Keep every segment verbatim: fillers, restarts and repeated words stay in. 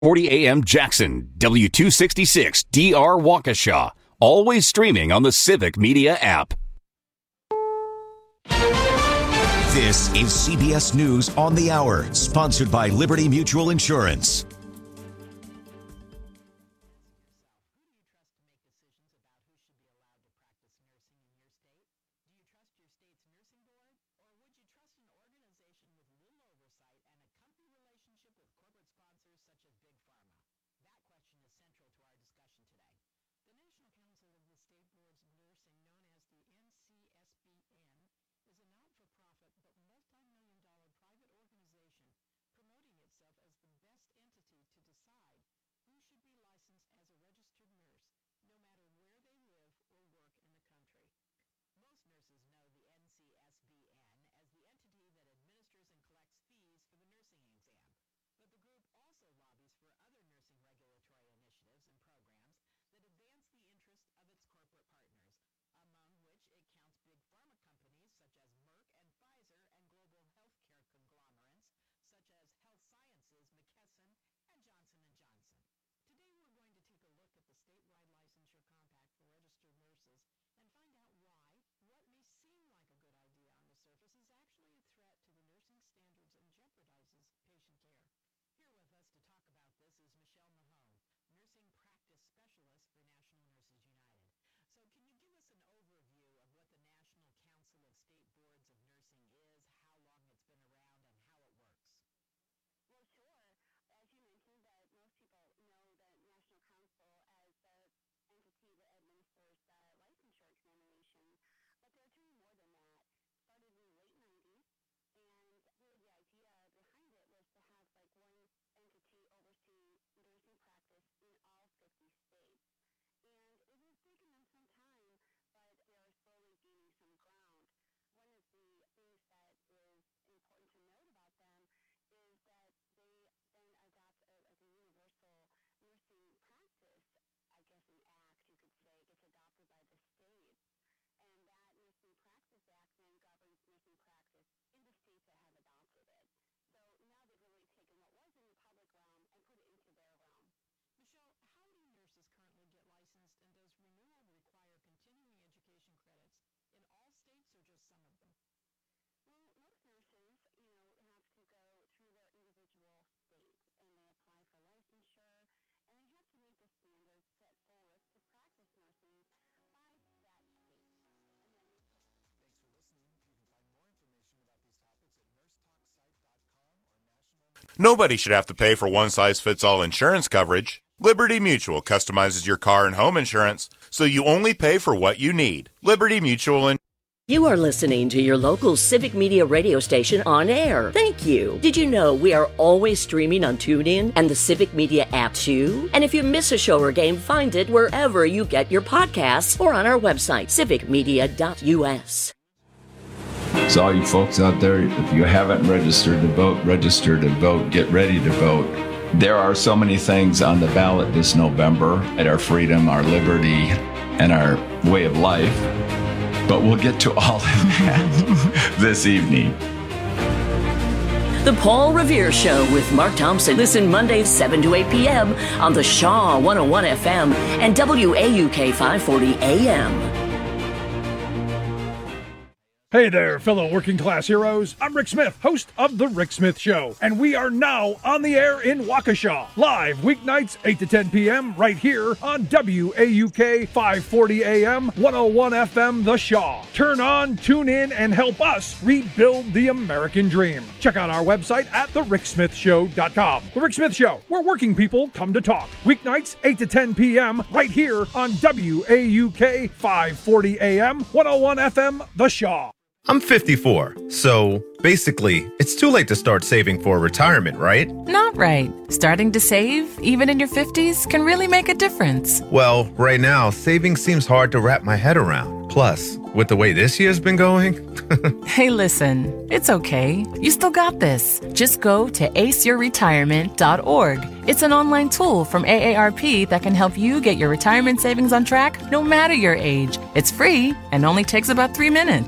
forty A M Jackson, W two sixty-six D R Waukesha. Always streaming on the Civic Media app. This is C B S News on the Hour, sponsored by Liberty Mutual Insurance. Nobody should have to pay for one-size-fits-all insurance coverage. Liberty Mutual customizes your car and home insurance, so you only pay for what you need. Liberty Mutual and You are listening to your local Civic Media radio station on air. Thank you. Did you know we are always streaming on TuneIn and the Civic Media app too? And if you miss a show or game, find it wherever you get your podcasts or on our website, civic media dot u s. So all you folks out there, if you haven't registered to vote, register to vote, get ready to vote. There are so many things on the ballot this November at our freedom, our liberty, and our way of life. But we'll get to all of that this evening. The Paul Revere Show with Mark Thompson. Listen Mondays seven to eight p.m. on the Shaw one oh one F M and W A U K five forty A M. Hey there, fellow working class heroes. I'm Rick Smith, host of The Rick Smith Show, and we are now on the air in Waukesha, live weeknights eight to ten p.m. right here on W A U K five forty A M, one oh one F M, The Shaw. Turn on, tune in, and help us rebuild the American dream. Check out our website at the rick smith show dot com. The Rick Smith Show, where working people come to talk. Weeknights eight to ten p.m. right here on W A U K five forty A M, one oh one F M, The Shaw. I'm fifty-four, so basically, it's too late to start saving for retirement, right? Not right. Starting to save, even in your fifties, can really make a difference. Well, right now, saving seems hard to wrap my head around. Plus, with the way this year's been going... Hey, listen, it's okay. You still got this. Just go to ace your retirement dot org. It's an online tool from A A R P that can help you get your retirement savings on track no matter your age. It's free and only takes about three minutes.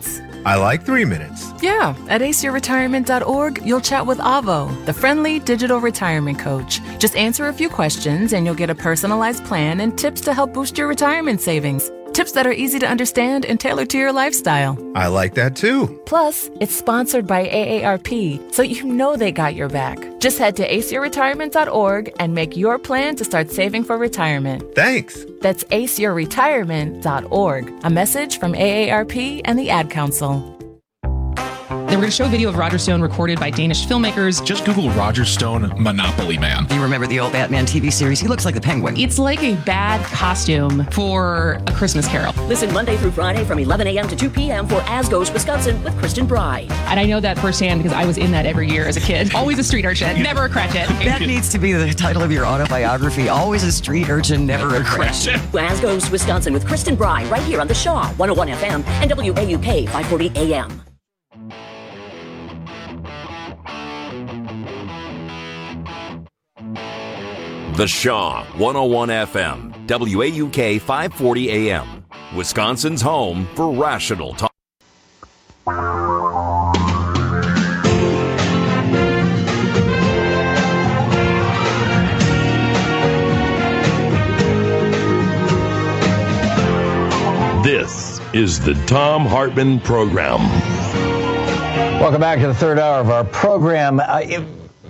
I like three minutes. Yeah, at ace your retirement dot org, you'll chat with Avo, the friendly digital retirement coach. Just answer a few questions and you'll get a personalized plan and tips to help boost your retirement savings. Tips that are easy to understand and tailored to your lifestyle. I like that too. Plus, it's sponsored by A A R P, so you know they got your back. Just head to ace your retirement dot org and make your plan to start saving for retirement. Thanks. That's ace your retirement dot org. A message from A A R P and the Ad Council. They were going to show a video of Roger Stone recorded by Danish filmmakers. Just Google Roger Stone Monopoly Man. You remember the old Batman T V series? He looks like the Penguin. It's like a bad costume for A Christmas Carol. Listen Monday through Friday from eleven a.m. to two p.m. for As Goes Wisconsin with Kristen Bry. And I know that firsthand because I was in that every year as a kid. Always a street urchin, never a Cratchit. That needs to be the title of your autobiography. Always a street urchin, never a Cratchit. As Goes Wisconsin with Kristen Bry right here on the Shaw one oh one F M and W A U K five forty A M. The Shaw one oh one F M, W A U K five forty A M, Wisconsin's home for rational talk. This is the Thom Hartmann Program. Welcome back to the third hour of our program. Uh, it,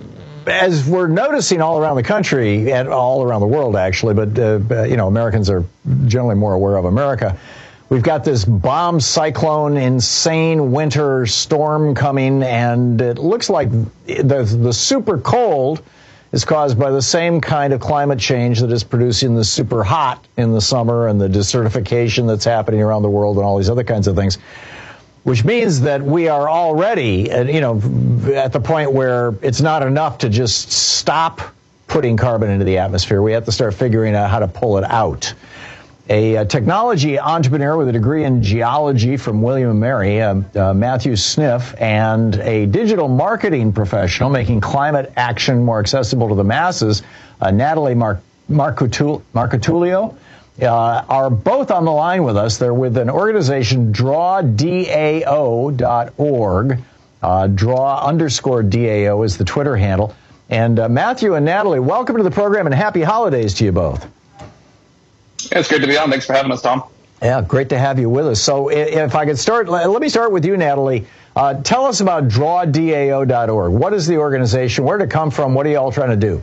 As we're noticing all around the country and all around the world, actually, but, uh, you know, Americans are generally more aware of America. We've got this bomb cyclone, insane winter storm coming, and it looks like the, the super cold is caused by the same kind of climate change that is producing the super hot in the summer and the desertification that's happening around the world and all these other kinds of things. Which means that we are already, you know, at the point where it's not enough to just stop putting carbon into the atmosphere. We have to start figuring out how to pull it out. A, a technology entrepreneur with a degree in geology from William and Mary, uh, uh, Matthew Sniff, and a digital marketing professional making climate action more accessible to the masses, uh, Natalie Mar- Marcotul- Marcotulio, Uh, are both on the line with us. They're with an organization, draw dao dot org. Uh, draw underscore DAO is the Twitter handle. And uh, Matthew and Natalie, welcome to the program and happy holidays to you both. Yeah, it's good to be on. Thanks for having us, Tom. Yeah, great to have you with us. So if I could start, let me start with you, Natalie. Uh, tell us about draw dao dot org. What is the organization? Where did it come from? What are you all trying to do?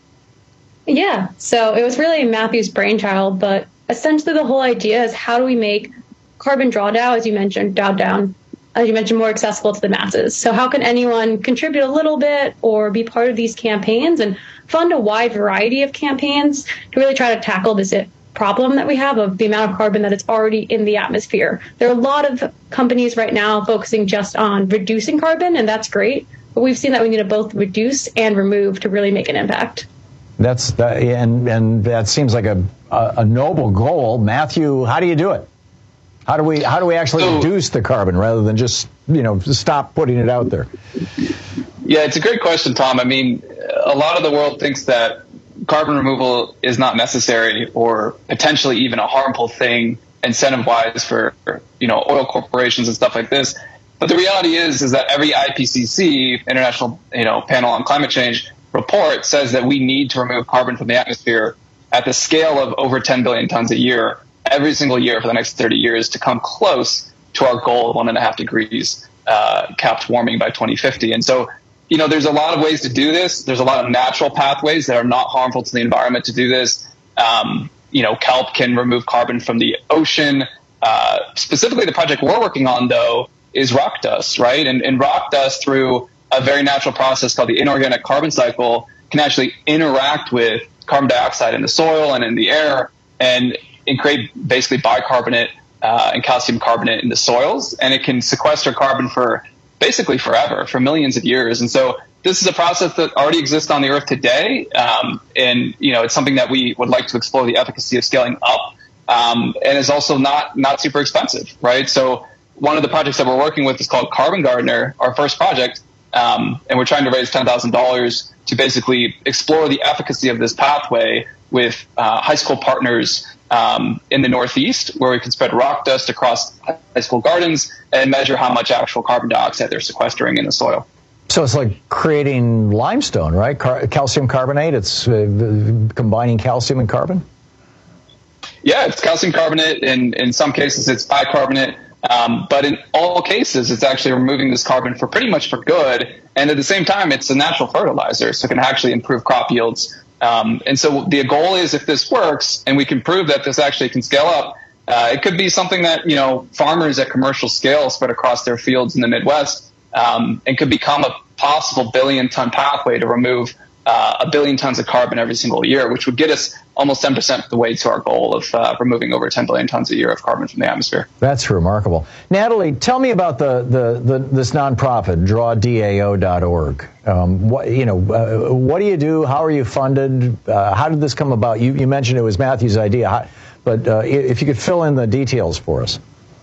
Yeah, so it was really Matthew's brainchild, but essentially the whole idea is how do we make carbon drawdown, as you mentioned, drawdown, as you mentioned, more accessible to the masses. So how can anyone contribute a little bit or be part of these campaigns and fund a wide variety of campaigns to really try to tackle this problem that we have of the amount of carbon that is already in the atmosphere. There are a lot of companies right now focusing just on reducing carbon, and that's great, but we've seen that we need to both reduce and remove to really make an impact. That's that, and and that seems like a, a a noble goal. Matthew, how do you do it? How do we how do we actually so, reduce the carbon rather than just you know stop putting it out there? Yeah, it's a great question, Tom. I mean, a lot of the world thinks that carbon removal is not necessary or potentially even a harmful thing, incentive-wise for you know oil corporations and stuff like this. But the reality is is that every I P C C, International you know Panel on Climate Change, report says that we need to remove carbon from the atmosphere at the scale of over ten billion tons a year every single year for the next thirty years to come close to our goal of one and a half degrees uh, capped warming by twenty fifty. And so, you know, there's a lot of ways to do this. There's a lot of natural pathways that are not harmful to the environment to do this. Um, you know, kelp can remove carbon from the ocean. Uh, specifically, the project we're working on, though, is rock dust, right? And, and rock dust through a very natural process called the inorganic carbon cycle can actually interact with carbon dioxide in the soil and in the air and, and create basically bicarbonate uh, and calcium carbonate in the soils. And it can sequester carbon for basically forever, for millions of years. And so this is a process that already exists on the Earth today. Um, and, you know, it's something that we would like to explore the efficacy of scaling up um, and is also not, not super expensive, right? So one of the projects that we're working with is called Carbon Gardener, our first project. Um, and we're trying to raise ten thousand dollars to basically explore the efficacy of this pathway with uh, high school partners um, in the Northeast, where we can spread rock dust across high school gardens and measure how much actual carbon dioxide they're sequestering in the soil. So it's like creating limestone, right? Car- calcium carbonate. It's uh, combining calcium and carbon. Yeah, it's calcium carbonate. In in some cases, it's bicarbonate. Um, but in all cases, it's actually removing this carbon for pretty much for good. And at the same time, it's a natural fertilizer, so it can actually improve crop yields. Um, and so the goal is, if this works and we can prove that this actually can scale up, uh, it could be something that, you know, farmers at commercial scale spread across their fields in the Midwest, um, and could become a possible billion ton pathway to remove uh, a billion tons of carbon every single year, which would get us almost ten percent of the way to our goal of uh, removing over ten billion tons a year of carbon from the atmosphere. That's remarkable. Natalie, tell me about the, the, the this nonprofit, draw D A O dot org. Um, what, you know, uh, what do you do? How are you funded? Uh, how did this come about? You, you mentioned it was Matthew's idea, how, but uh, if you could fill in the details for us.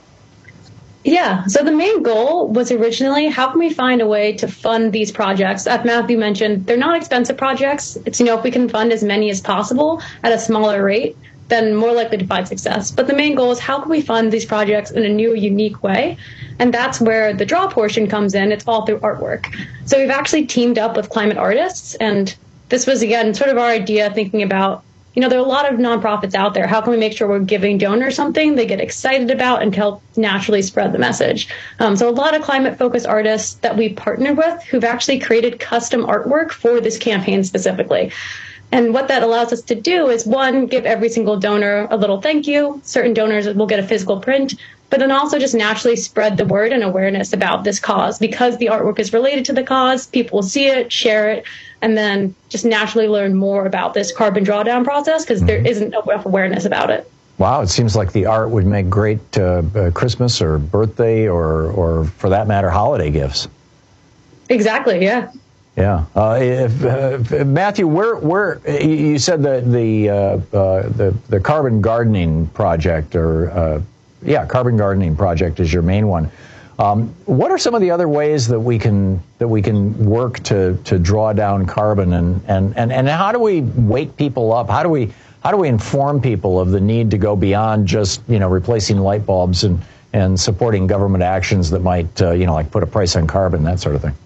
Yeah, so the main goal was originally, how can we find a way to fund these projects? As Matthew mentioned, they're not expensive projects. It's, you know, if we can fund as many as possible at a smaller rate, then more likely to find success. But the main goal is, how can we fund these projects in a new, unique way? And that's where the draw portion comes in. It's all through artwork. So we've actually teamed up with climate artists, and this was, again, sort of our idea, thinking about, you know, there are a lot of nonprofits out there. How can we make sure we're giving donors something they get excited about and help naturally spread the message? Um, so a lot of climate-focused artists that we partnered with who've actually created custom artwork for this campaign specifically. And what that allows us to do is, one, give every single donor a little thank you. Certain donors will get a physical print, but then also just naturally spread the word and awareness about this cause. Because the artwork is related to the cause, people will see it, share it, and then just naturally learn more about this carbon drawdown process, because mm-hmm. there isn't enough awareness about it. Wow, it seems like the art would make great uh, uh, Christmas or birthday or, or, for that matter, holiday gifts. Exactly, yeah. Yeah. Uh, if, uh, if, Matthew, where, where you said that the, uh, uh, the the carbon gardening project, or uh, yeah, carbon gardening project is your main one. Um, what are some of the other ways that we can that we can work to to draw down carbon, and, and, and, and how do we wake people up? How do we how do we inform people of the need to go beyond just, you know, replacing light bulbs and, and supporting government actions that might uh, you know, like put a price on carbon, that sort of thing?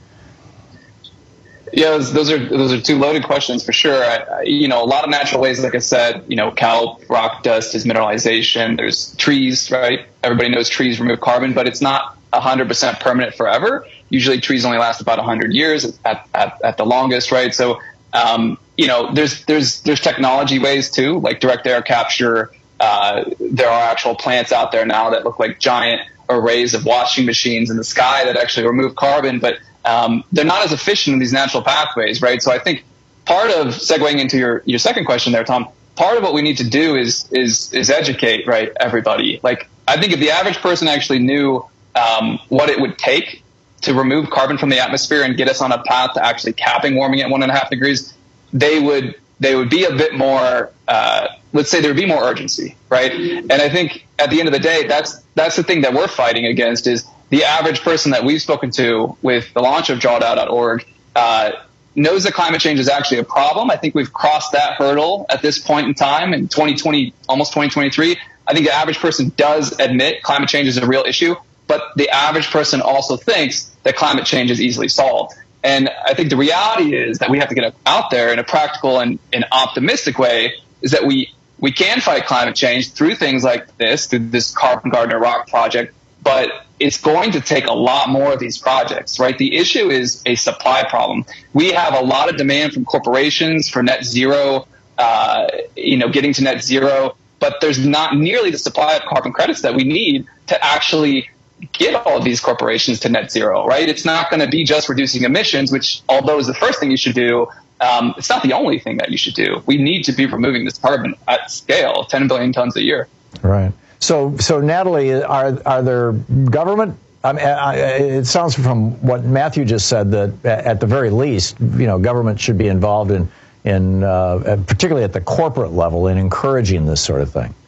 Yeah, those are those are two loaded questions for sure. I, you know, a lot of natural ways, like I said, you know, kelp, rock dust is mineralization. There's trees, right? Everybody knows trees remove carbon, but it's not one hundred percent permanent forever. Usually trees only last about one hundred years at, at, at the longest, right? So, um, you know, there's there's there's technology ways too, like direct air capture. Uh, there are actual plants out there now that look like giant arrays of washing machines in the sky that actually remove carbon, but Um, they're not as efficient in these natural pathways, right? So I think part of segueing into your, your second question there, Tom, part of what we need to do is is is educate, right, everybody. Like, I think if the average person actually knew um, what it would take to remove carbon from the atmosphere and get us on a path to actually capping warming at one and a half degrees, they would they would be a bit more. Uh, let's say there would be more urgency, right? And I think at the end of the day, that's that's the thing that we're fighting against, is the average person that we've spoken to with the launch of draw dot org uh, knows that climate change is actually a problem. I think we've crossed that hurdle at this point in time in twenty twenty, almost twenty twenty-three. I think the average person does admit climate change is a real issue, but the average person also thinks that climate change is easily solved. And I think the reality is that we have to get out there in a practical and, and optimistic way, is that we, we can fight climate change through things like this, through this Carbon Garden Rock project, but it's going to take a lot more of these projects, right? The issue is a supply problem. We have a lot of demand from corporations for net zero, uh, you know, getting to net zero, but there's not nearly the supply of carbon credits that we need to actually get all of these corporations to net zero, right? It's not going to be just reducing emissions, which, although is the first thing you should do, um, it's not the only thing that you should do. We need to be removing this carbon at scale, ten billion tons a year. Right. So, so Natalie, are are there government? I mean, I, it sounds from what Matthew just said that at the very least, you know, government should be involved in in uh, particularly at the corporate level in encouraging this sort of thing.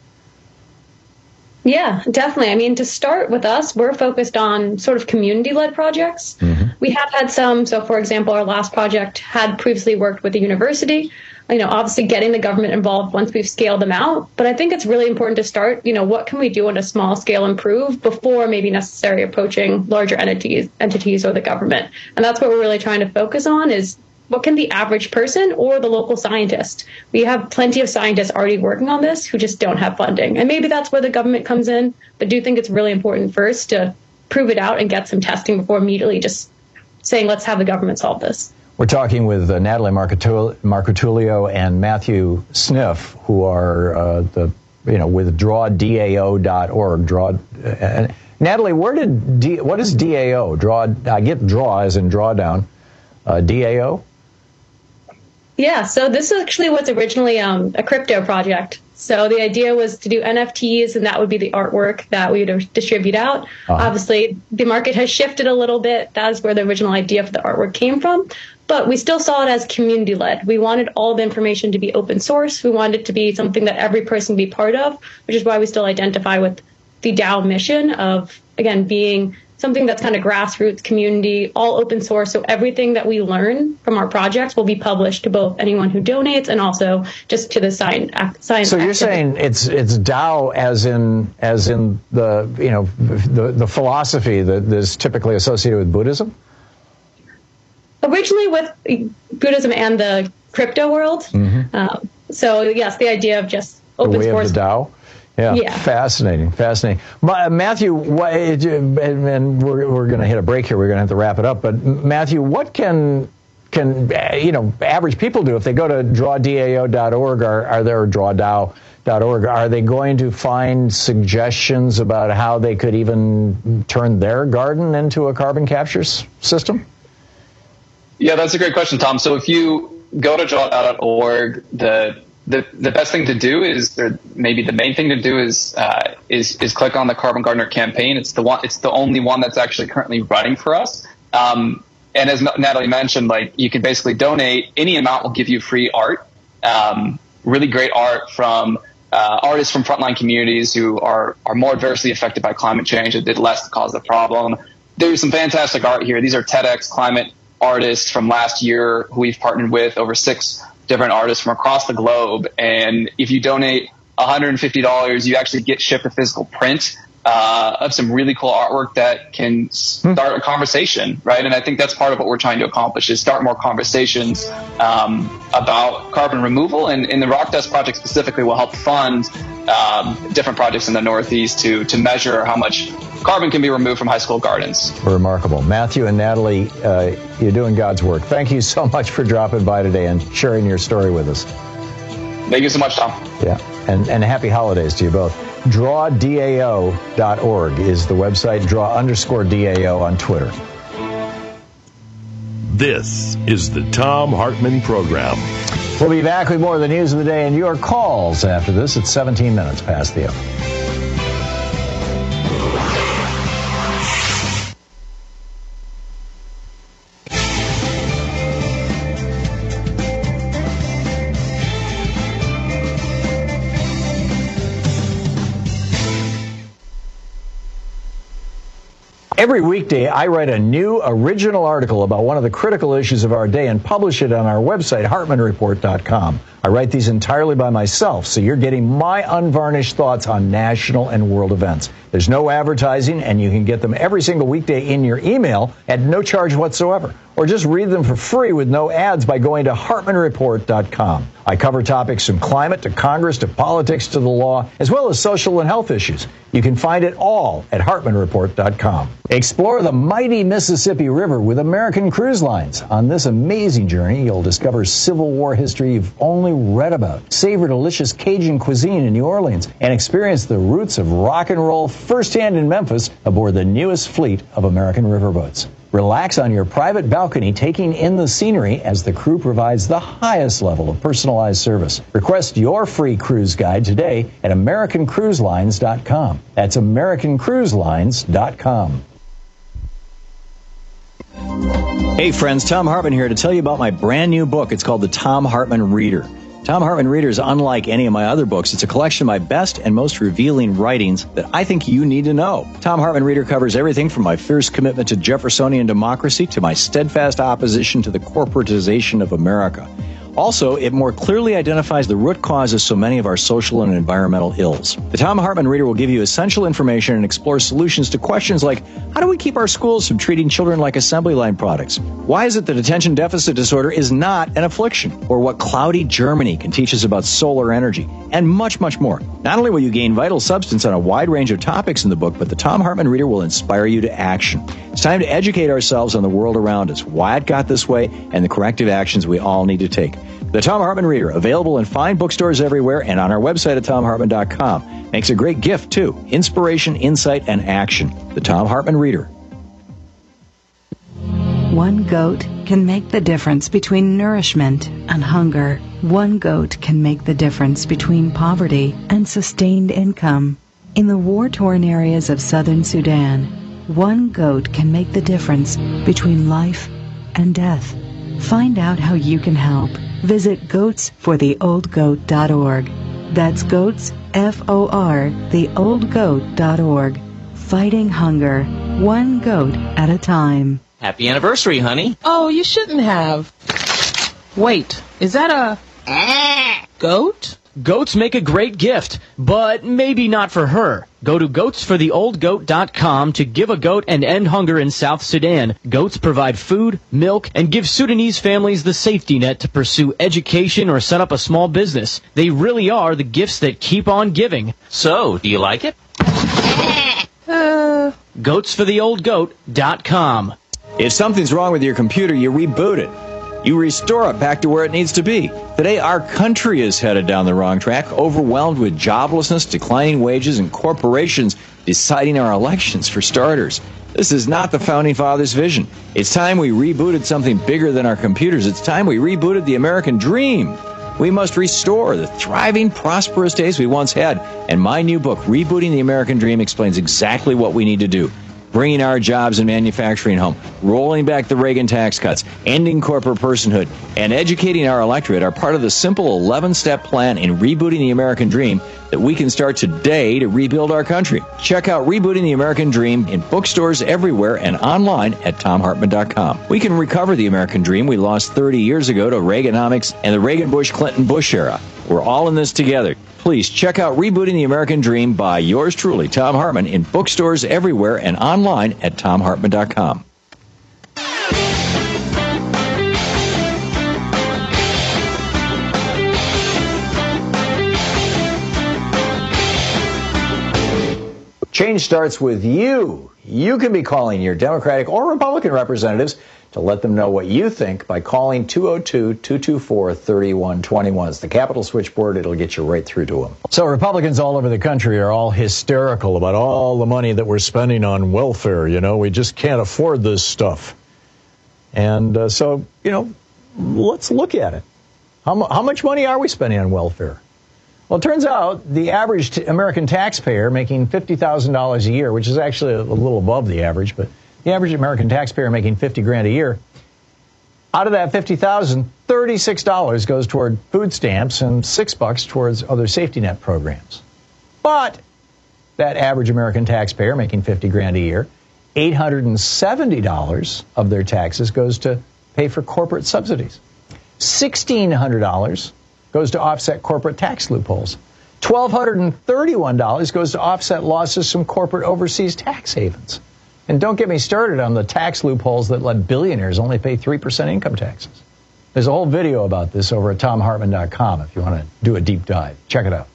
Yeah, definitely. I mean, to start with us, we're focused on sort of community-led projects. Mm-hmm. We have had some. So, for example, our last project had previously worked with a university. You know, obviously getting the government involved once we've scaled them out. But I think it's really important to start, you know, what can we do on a small scale improve before maybe necessarily approaching larger entities, entities or the government. And that's what we're really trying to focus on is what can the average person or the local scientist? We have plenty of scientists already working on this who just don't have funding. And maybe that's where the government comes in. But I do think it's really important first to prove it out and get some testing before immediately just saying, let's have the government solve this. We're talking with uh, Natalie Marcotul- Marcotulio and Matthew Sniff, who are uh, the, you know, with draw D A O dot org. Draw, uh, Natalie, where did D, what is D A O? Draw, I get draw as in drawdown. Uh, D A O? Yeah, so this actually was originally um, a crypto project. So the idea was to do N F Ts, and that would be the artwork that we would distribute out. Uh-huh. Obviously, the market has shifted a little bit. That is where the original idea for the artwork came from. But we still saw it as community-led. We wanted all the information to be open source. We wanted it to be something that every person be part of, which is why we still identify with the DAO mission of, again, being something that's kind of grassroots, community, all open source. So everything that we learn from our projects will be published to both anyone who donates and also just to the science. science so you're activists. saying it's it's DAO as in as in the you know the the philosophy that is typically associated with Buddhism? Originally with Buddhism and the crypto world. Mm-hmm. Um, so yes, the idea of just open the way source. Of the DAO. Yeah, yeah, fascinating, fascinating. But, uh, Matthew, what, and, and we're we're going to hit a break here. We're going to have to wrap it up. But Matthew, what can can you know average people do if they go to draw D A O dot org or are there draw DAO dot org? Are they going to find suggestions about how they could even turn their garden into a carbon capture s- system? Yeah, that's a great question, Tom. So if you go to draw DAO dot org, the The the best thing to do is, or maybe the main thing to do is uh, is is click on the Carbon Gardener campaign. It's the one. It's the only one that's actually currently running for us. Um, and as Natalie mentioned, like you can basically donate any amount. Will give you free art, um, really great art from uh, artists from frontline communities who are are more adversely affected by climate change and did less to cause the problem. There's some fantastic art here. These are TEDx climate artists from last year who we've partnered with, over six different artists from across the globe. And if you donate one hundred fifty dollars, you actually get shipped a physical print uh, of some really cool artwork that can start a conversation, right? And I think that's part of what we're trying to accomplish is start more conversations um, about carbon removal. And, and the Rock Dust Project specifically will help fund um, different projects in the Northeast to to measure how much carbon can be removed from high school gardens. Remarkable. Matthew and Natalie, uh, you're doing God's work. Thank you so much for dropping by today and sharing your story with us. Thank you so much, Tom. Yeah, and, and happy holidays to you both. draw D A O dot org is the website, draw underscore D A O on Twitter. This is the Thom Hartmann Program. We'll be back with more of the news of the day and your calls after this at seventeen minutes past the hour. Every weekday, I write a new original article about one of the critical issues of our day and publish it on our website, Hartmann Report dot com. I write these entirely by myself, so you're getting my unvarnished thoughts on national and world events. There's no advertising, and you can get them every single weekday in your email at no charge whatsoever. Or just read them for free with no ads by going to Hartmann Report dot com. I cover topics from climate to Congress to politics to the law, as well as social and health issues. You can find it all at Hartmann Report dot com. Explore the mighty Mississippi River with American Cruise Lines. On this amazing journey, you'll discover Civil War history you've only read about, savor delicious Cajun cuisine in New Orleans, and experience the roots of rock and roll firsthand in Memphis aboard the newest fleet of American riverboats. Relax on your private balcony, taking in the scenery as the crew provides the highest level of personalized service. Request your free cruise guide today at American Cruise Lines dot com. That's American Cruise Lines dot com. Hey friends, Thom Hartmann here to tell you about my brand new book. It's called The Thom Hartmann Reader. Thom Hartmann Reader is unlike any of my other books. It's a collection of my best and most revealing writings that I think you need to know. Thom Hartmann Reader covers everything from my fierce commitment to Jeffersonian democracy to my steadfast opposition to the corporatization of America. Also, it more clearly identifies the root causes of so many of our social and environmental ills. The Thom Hartmann Reader will give you essential information and explore solutions to questions like, how do we keep our schools from treating children like assembly line products? Why is it that attention deficit disorder is not an affliction? Or what cloudy Germany can teach us about solar energy? And much, much more. Not only will you gain vital substance on a wide range of topics in the book, but the Thom Hartmann Reader will inspire you to action. It's time to educate ourselves on the world around us, why it got this way, and the corrective actions we all need to take. The Thom Hartmann Reader, available in fine bookstores everywhere and on our website at tom hartmann dot com. Makes a great gift, too. Inspiration, insight, and action. The Thom Hartmann Reader. One goat can make the difference between nourishment and hunger. One goat can make the difference between poverty and sustained income. In the war-torn areas of southern Sudan, one goat can make the difference between life and death. Find out how you can help. Visit goats for the old goat dot org. That's goats, F O R, the old goat dot org. Fighting hunger, one goat at a time. Happy anniversary, honey. Oh, you shouldn't have. Wait, is that a goat? Goats make a great gift, but maybe not for her. Go to goats for the old goat dot com to give a goat and end hunger in South Sudan. Goats provide food, milk, and give Sudanese families the safety net to pursue education or set up a small business. They really are the gifts that keep on giving. So, do you like it? Uh, goats for the old goat dot com. If something's wrong with your computer, you reboot it. You restore it back to where it needs to be. Today, our country is headed down the wrong track, overwhelmed with joblessness, declining wages, and corporations deciding our elections, for starters. This is not the Founding Fathers' vision. It's time we rebooted something bigger than our computers. It's time we rebooted the American dream. We must restore the thriving, prosperous days we once had. And my new book, Rebooting the American Dream, explains exactly what we need to do. Bringing our jobs and manufacturing home, rolling back the Reagan tax cuts, ending corporate personhood, and educating our electorate are part of the simple eleven-step plan in rebooting the American dream that we can start today to rebuild our country. Check out Rebooting the American Dream in bookstores everywhere and online at tom hartmann dot com. We can recover the American dream we lost thirty years ago to Reaganomics and the Reagan-Bush-Clinton-Bush era. We're all in this together. Please check out Rebooting the American Dream by yours truly, Thom Hartmann, in bookstores everywhere and online at tom hartmann dot com. Change starts with you. You can be calling your Democratic or Republican representatives to let them know what you think by calling two oh two, two two four, three one two one. It's the Capitol switchboard. It'll get you right through to them. So Republicans all over the country are all hysterical about all the money that we're spending on welfare. You know, we just can't afford this stuff. And uh, so, you know, let's look at it. How, mu- how much money are we spending on welfare? Well, it turns out the average t- American taxpayer making fifty thousand dollars a year, which is actually a, a little above the average, but the average American taxpayer making fifty grand a year, out of that fifty thousand, thirty-six dollars goes toward food stamps and six bucks towards other safety net programs. But that average American taxpayer making fifty grand a year, eight hundred seventy dollars of their taxes goes to pay for corporate subsidies. sixteen hundred dollars goes to offset corporate tax loopholes. one thousand two hundred thirty-one dollars goes to offset losses from corporate overseas tax havens. And don't get me started on the tax loopholes that let billionaires only pay three percent income taxes. There's a whole video about this over at tom hartmann dot com if you want to do a deep dive. Check it out.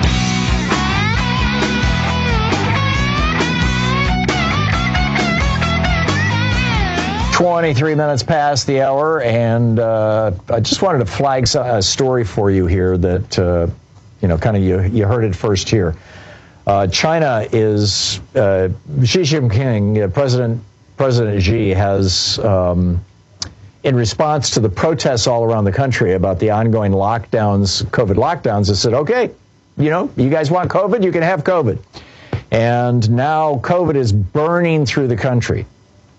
twenty-three minutes past the hour, and uh, I just wanted to flag a story for you here that, uh, you know, kind of you, you heard it first here. Uh, China is, uh, Xi Jinping, uh, President, President Xi has, um, in response to the protests all around the country about the ongoing lockdowns, COVID lockdowns, has said, okay, you know, you guys want COVID, you can have COVID. And now COVID is burning through the country.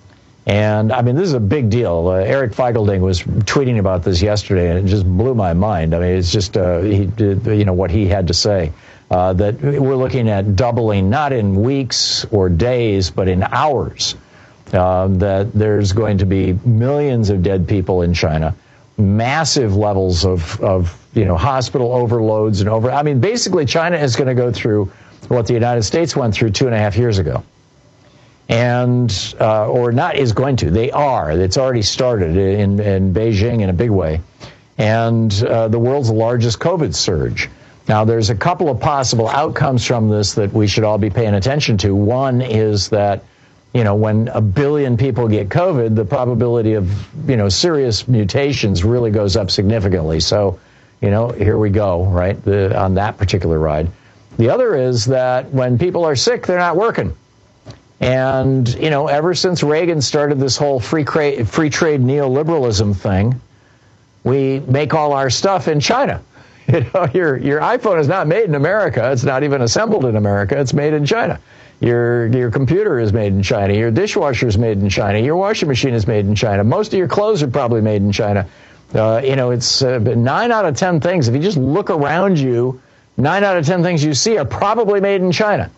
And, I mean, this is a big deal. Uh, Eric Feigelding was tweeting about this yesterday, and it just blew my mind. I mean, it's just, uh, he did, you know, what he had to say, uh, that we're looking at doubling, not in weeks or days, but in hours, uh, that there's going to be millions of dead people in China, massive levels of, of, you know, hospital overloads and over. I mean, basically, China is going to go through what the United States went through two and a half years ago. And, uh, or not is going to, they are. It's already started in, in Beijing in a big way. And uh, the world's largest COVID surge. Now, there's a couple of possible outcomes from this that we should all be paying attention to. One is that, you know, when a billion people get COVID, the probability of, you know, serious mutations really goes up significantly. So, you know, here we go, right, the, on that particular ride. The other is that when people are sick, they're not working. And, you know, ever since Reagan started this whole free, cra- free trade neoliberalism thing, we make all our stuff in China. You know, your your iPhone is not made in America. It's not even assembled in America. It's made in China. Your your computer is made in China. Your dishwasher is made in China. Your washing machine is made in China. Most of your clothes are probably made in China. Uh, you know, it's uh, nine out of ten things. If you just look around you, nine out of ten things you see are probably made in China.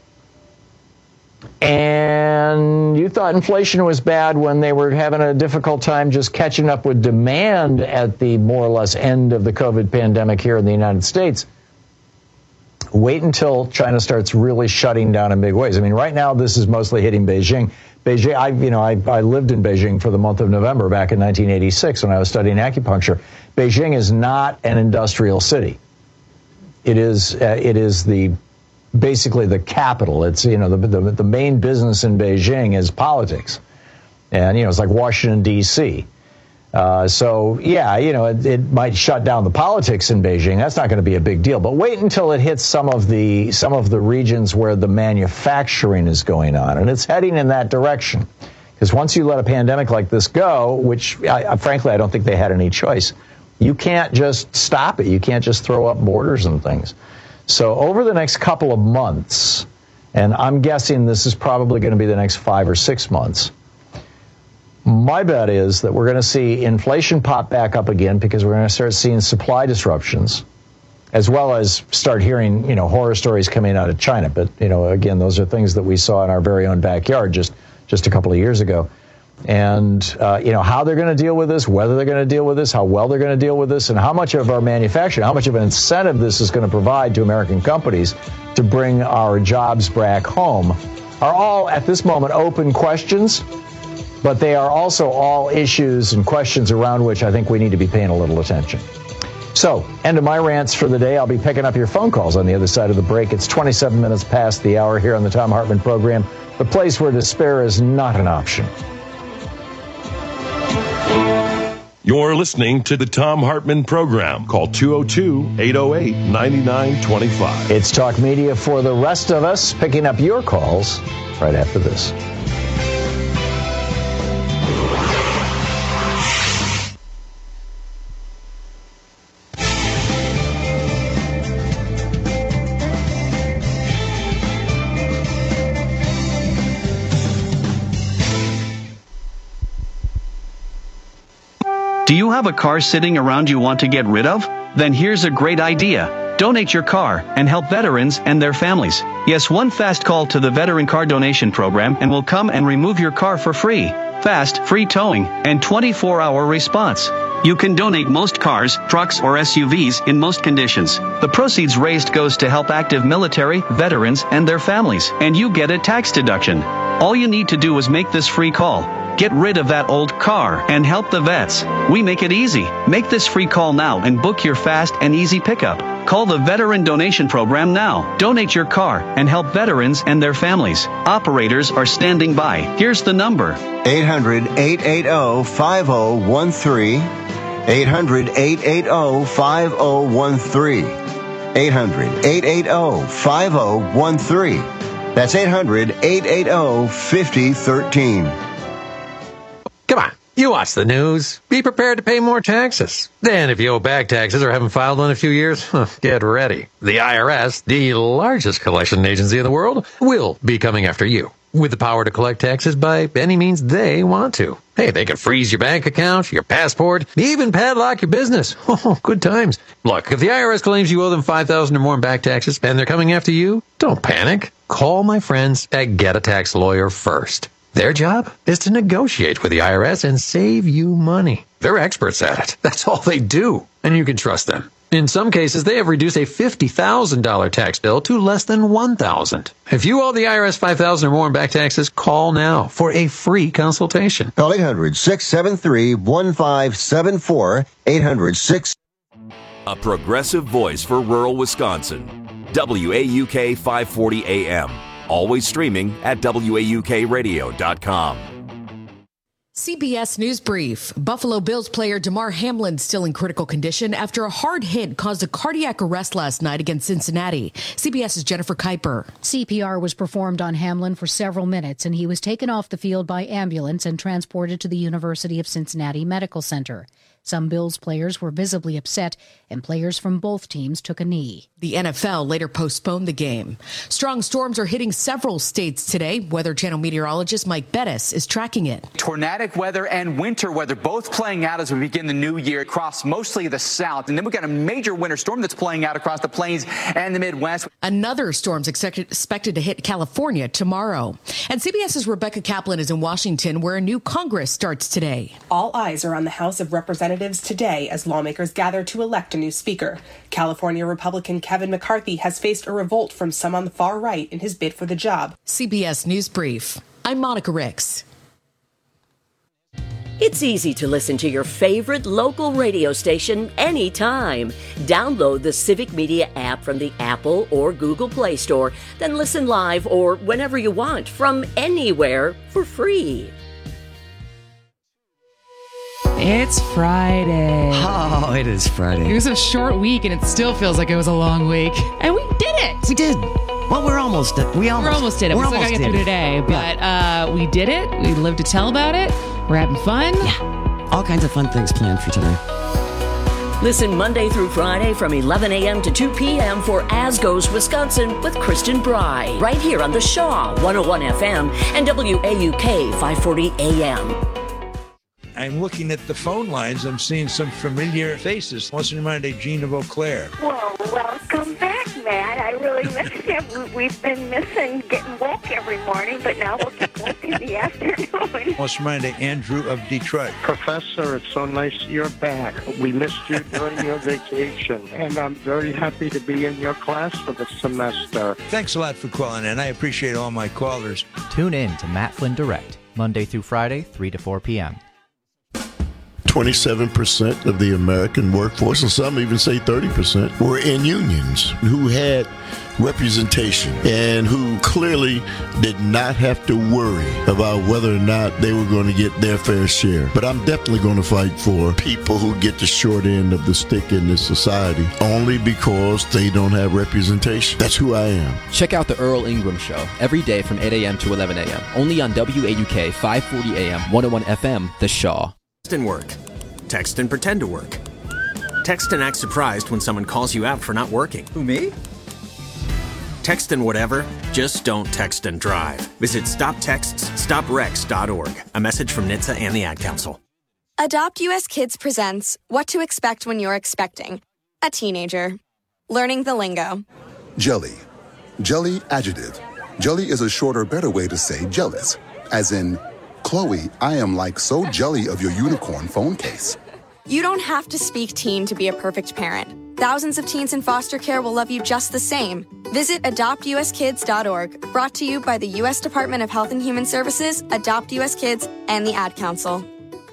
And you thought inflation was bad when they were having a difficult time just catching up with demand at the more or less end of the COVID pandemic here in the United States. Wait until China starts really shutting down in big ways. I mean, right now, this is mostly hitting Beijing. Beijing, I, you know, I, I lived in Beijing for the month of November back in nineteen eighty-six when I was studying acupuncture. Beijing is not an industrial city. It is, uh, it is the basically the capital. It's, you know, the, the the main business in Beijing is politics. And, you know, it's like Washington, D C Uh, so, yeah, you know, it, it might shut down the politics in Beijing. That's not going to be a big deal. But wait until it hits some of the some of the regions where the manufacturing is going on. And it's heading in that direction. Because once you let a pandemic like this go, which, I, I, frankly, I don't think they had any choice, you can't just stop it. You can't just throw up borders and things. So over the next couple of months, and I'm guessing this is probably going to be the next five or six months, my bet is that we're going to see inflation pop back up again because we're going to start seeing supply disruptions, as well as start hearing, you know, horror stories coming out of China. But, you know, again, those are things that we saw in our very own backyard just, just a couple of years ago. And, uh, you know, how they're going to deal with this, whether they're going to deal with this, how well they're going to deal with this, and how much of our manufacturing, how much of an incentive this is going to provide to American companies to bring our jobs back home are all, at this moment, open questions. But they are also all issues and questions around which I think we need to be paying a little attention. So, end of my rants for the day. I'll be picking up your phone calls on the other side of the break. It's twenty-seven minutes past the hour here on the Thom Hartmann program, the place where despair is not an option. You're listening to the Thom Hartmann program. Call two oh two, eight oh eight, nine nine two five. It's Talk Media for the rest of us, picking up your calls right after this. Do you have a car sitting around you want to get rid of? Then here's a great idea. Donate your car and help veterans and their families. Yes, one fast call to the Veteran Car Donation Program and we'll come and remove your car for free. Fast, free towing, and twenty-four hour response. You can donate most cars, trucks, or S U Vs in most conditions. The proceeds raised goes to help active military, veterans, and their families, and you get a tax deduction. All you need to do is make this free call. Get rid of that old car and help the vets. We make it easy. Make this free call now and book your fast and easy pickup. Call the Veteran Donation Program now. Donate your car and help veterans and their families. Operators are standing by. Here's the number. eight hundred, eight eight zero, five zero one three. eight hundred, eight eight zero, five zero one three. eight hundred, eight eight zero, five zero one three. That's eight hundred, eight eight zero, five zero one three. Come on. You watch the news. Be prepared to pay more taxes. Then if you owe back taxes or haven't filed in a few years, get ready. The I R S, the largest collection agency in the world, will be coming after you, with the power to collect taxes by any means they want to. Hey, they can freeze your bank account, your passport, even padlock your business. Oh, good times. Look, if the I R S claims you owe them five thousand dollars or more in back taxes and they're coming after you, don't panic. Call my friends at Get a Tax Lawyer first. Their job is to negotiate with the I R S and save you money. They're experts at it. That's all they do, and you can trust them. In some cases, they have reduced a fifty thousand dollars tax bill to less than one thousand dollars. If you owe the I R S five thousand dollars or more in back taxes, call now for a free consultation. Call eight hundred, six seven three, one five seven four, eight hundred, six... A progressive voice for rural Wisconsin. W A U K five forty A M. Always streaming at W A U K radio dot com. C B S News Brief. Buffalo Bills player Damar Hamlin still in critical condition after a hard hit caused a cardiac arrest last night against Cincinnati. CBS's Jennifer Kuiper. C P R was performed on Hamlin for several minutes, and he was taken off the field by ambulance and transported to the University of Cincinnati Medical Center. Some Bills players were visibly upset, and players from both teams took a knee. The N F L later postponed the game. Strong storms are hitting several states today. Weather Channel meteorologist Mike Bettis is tracking it. Tornadic weather and winter weather both playing out as we begin the new year across mostly the south. And then we've got a major winter storm that's playing out across the plains and the Midwest. Another storm's expected, expected to hit California tomorrow. And CBS's Rebecca Kaplan is in Washington, where a new Congress starts today. All eyes are on the House of Representatives today as lawmakers gather to elect a new speaker. California Republican Kevin McCarthy has faced a revolt from some on the far right in his bid for the job. C B S News Brief. I'm Monica Ricks. It's easy to listen to your favorite local radio station anytime. Download the Civic Media app from the Apple or Google Play Store, then listen live or whenever you want from anywhere for free. It's Friday. Oh, it is Friday. It was a short week, and it still feels like it was a long week. And we did it. We did. Well, we're almost done. We almost, we're almost did it. We're we still got to get through it. today, but yeah. uh, we did it. We lived to tell about it. We're having fun. Yeah. All kinds of fun things planned for today. Listen Monday through Friday from eleven a.m. to two p.m. for As Goes Wisconsin with Kristen Bry, right here on the Shaw one oh one F M and W A U K five forty A M. I'm looking at the phone lines. I'm seeing some familiar faces. What's in mind, Gina Vauclair? Well, welcome back, Matt. I really missed you. We've been missing getting woke every morning, but now we'll get woke in the afternoon. What's in mind, Andrew of Detroit? Professor, it's so nice you're back. We missed you during your vacation, and I'm very happy to be in your class for the semester. Thanks a lot for calling in. I appreciate all my callers. Tune in to Matt Flynn Direct, Monday through Friday, three to four p.m. twenty-seven percent of the American workforce, and some even say thirty percent, were in unions who had representation and who clearly did not have to worry about whether or not they were going to get their fair share. But I'm definitely going to fight for people who get the short end of the stick in this society only because they don't have representation. That's who I am. Check out the Earl Ingram Show every day from eight a.m. to eleven a.m. only on W A U K five forty A M, one oh one F M, The Shaw. Text and work. Text and pretend to work. Text and act surprised when someone calls you out for not working. Who, me? Text and whatever, just don't text and drive. Visit stop texts stop wrecks dot org. A message from N H T S A and the Ad Council. Adopt U S Kids presents What to Expect When You're Expecting a Teenager. Learning the lingo. Jelly. Jelly adjective. Jelly is a shorter, better way to say jealous. As in, Chloe, I am like so jelly of your unicorn phone case. You don't have to speak teen to be a perfect parent. Thousands of teens in foster care will love you just the same. Visit adopt u s kids dot org, brought to you by the U S Department of Health and Human Services, Adopt U S Kids, and the Ad Council.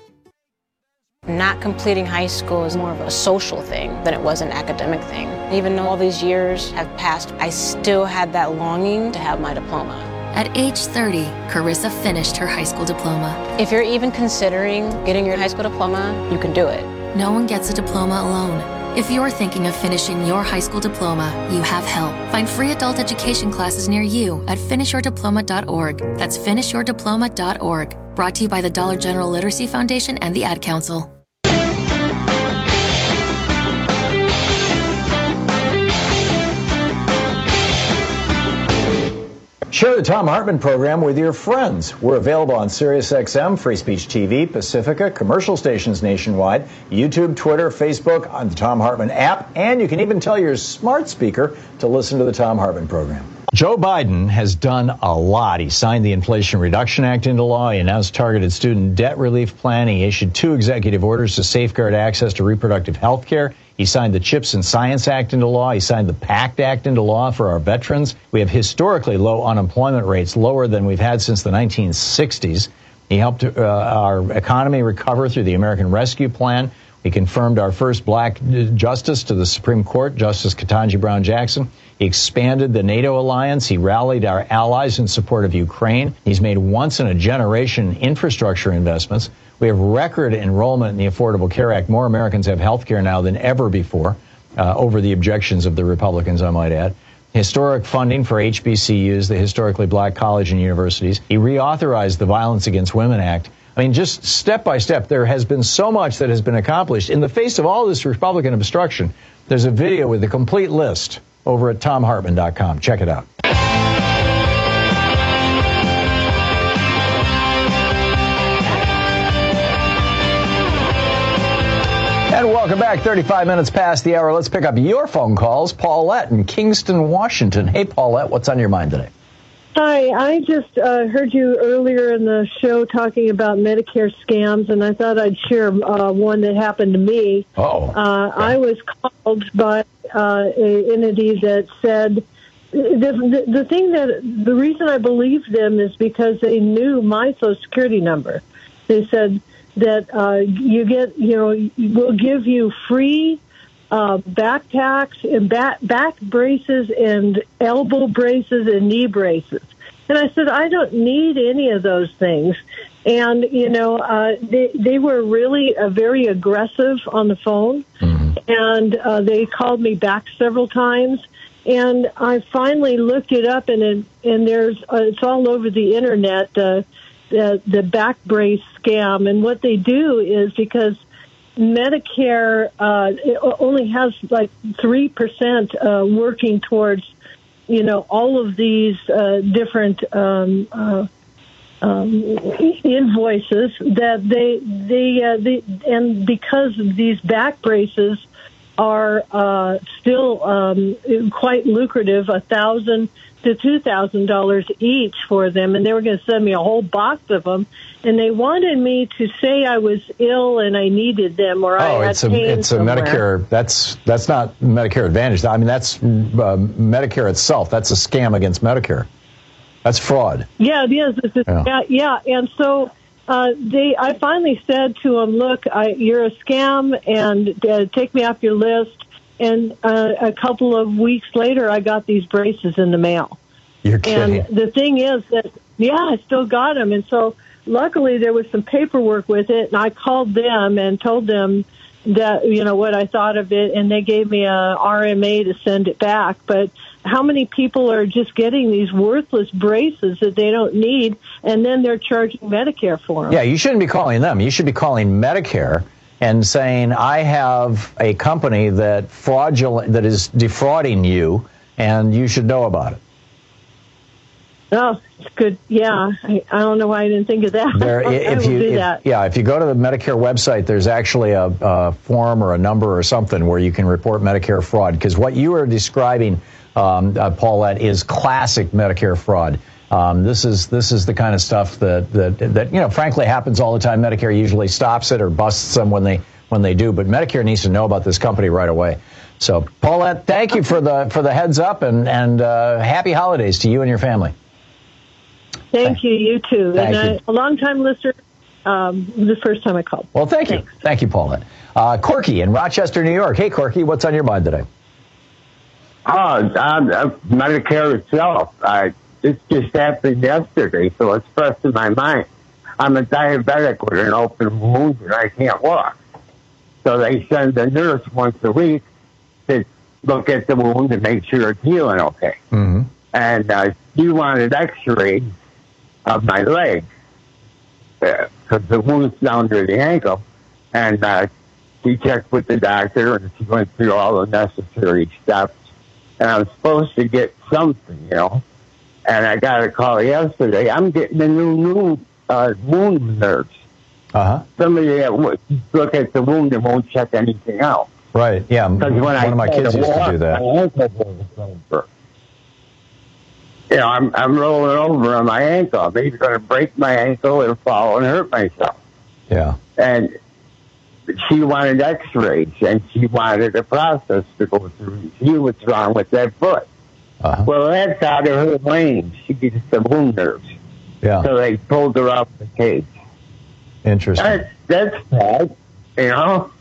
Not completing high school is more of a social thing than it was an academic thing. Even though all these years have passed, I still had that longing to have my diploma. At age thirty, Carissa finished her high school diploma. If you're even considering getting your high school diploma, you can do it. No one gets a diploma alone. If you're thinking of finishing your high school diploma, you have help. Find free adult education classes near you at finish your diploma dot org. That's finish your diploma dot org. Brought to you by the Dollar General Literacy Foundation and the Ad Council. Share the Thom Hartmann program with your friends. We're available on SiriusXM, Free Speech T V, Pacifica, commercial stations nationwide, YouTube, Twitter, Facebook, on the Thom Hartmann app, and you can even tell your smart speaker to listen to the Thom Hartmann program. Joe Biden has done a lot. He signed the Inflation Reduction Act into law. He announced targeted student debt relief plan. He issued two executive orders to safeguard access to reproductive health care. He signed the CHIPS and Science Act into law. He signed the PACT Act into law for our veterans. We have historically low unemployment rates, lower than we've had since the nineteen sixties. He helped uh, our economy recover through the American Rescue Plan. He confirmed our first black justice to the Supreme Court, Justice Ketanji Brown Jackson. He expanded the NATO alliance. He rallied our allies in support of Ukraine. He's made once-in-a-generation infrastructure investments. We have record enrollment in the Affordable Care Act. More Americans have health care now than ever before, uh, over the objections of the Republicans, I might add. Historic funding for H B C Us, the historically black college and universities. He reauthorized the Violence Against Women Act. I mean, just step by step, there has been so much that has been accomplished. In the face of all this Republican obstruction, there's a video with the complete list over at thom hartmann dot com. Check it out. And welcome back. thirty-five minutes past the hour. Let's pick up your phone calls. Paulette in Kingston, Washington. Hey, Paulette, what's on your mind today? Hi, I just uh, heard you earlier in the show talking about Medicare scams, and I thought I'd share uh, one that happened to me. Oh. Uh, I was called by uh, an entity that said, the, the, the thing that, the reason I believed them is because they knew my Social Security number. They said that uh, you get, you know, we'll give you free uh, backpacks and back, back braces and elbow braces and knee braces. And I said, I don't need any of those things. And, you know, uh, they, they were really uh, very aggressive on the phone. Mm-hmm. And uh, they called me back several times. And I finally looked it up, and it, and there's uh, it's all over the Internet, uh, the, the back brace scam. And what they do is, because Medicare uh, it only has like three percent uh, working towards, you know, all of these uh, different um, uh, um, invoices that they they, uh, they and because these back braces are uh, still um, quite lucrative, a thousand to two thousand dollars each for them, and they were going to send me a whole box of them, and they wanted me to say I was ill and I needed them, or oh, I had it's a pain it's somewhere. a Medicare. That's that's not Medicare Advantage. I mean, that's uh, Medicare itself. That's a scam against Medicare. That's fraud. Yeah, it is. It's a, Yeah. yeah. yeah, and so uh, they. I finally said to them, "Look, I, you're a scam, and uh, take me off your list." And uh, a couple of weeks later, I got these braces in the mail. You're kidding. And the thing is that, yeah, I still got them. And so luckily there was some paperwork with it, and I called them and told them that, you know, what I thought of it, and they gave me a R M A to send it back. But how many people are just getting these worthless braces that they don't need, and then they're charging Medicare for them? Yeah, you shouldn't be calling them. You should be calling Medicare and saying, I have a company that fraudulent that is defrauding you, and you should know about it. Oh, it's good. Yeah, I, I don't know why I didn't think of that. There, I if will you, do if, that. Yeah, if you go to the Medicare website, there's actually a, a form or a number or something where you can report Medicare fraud. Because what you are describing, um, uh, Paulette, is classic Medicare fraud. Um, this is this is the kind of stuff that, that that you know, frankly, happens all the time. Medicare usually stops it or busts them when they when they do, but Medicare needs to know about this company right away. So, Paulette, thank you for the for the heads up, and and uh, happy holidays to you and your family. Thank you. You too. Thank and you. I, a long time listener. Um, the first time I called. Well, thank Thanks. you, thank you, Paulette. Uh, Corky in Rochester, New York. Hey, Corky, what's on your mind today? Oh, um, uh, Medicare itself. Uh, this just happened yesterday, so it's fresh in my mind. I'm a diabetic with an open wound, and I can't walk. So they send a nurse once a week to look at the wound and make sure it's healing okay. Mm-hmm. And uh, she wanted x-rays of my leg. because uh, the wound's down to the ankle. And uh, she checked with the doctor, and she went through all the necessary steps. And I'm supposed to get something, you know. And I got a call yesterday. I'm getting a new, new uh, wound nurse. Uh-huh. Somebody that would look at the wound and won't check anything out. Right, yeah. One when of my kids used to do that. You know, I'm I'm rolling over on my ankle. I'm either going to break my ankle or fall and hurt myself. Yeah. And she wanted x-rays, and she wanted a process to go through. She was wrong with that foot. Uh-huh. Well, that's out of her range. She gets the wound nurse. Yeah. So they pulled her off the case. Interesting. That's, that's bad, you know?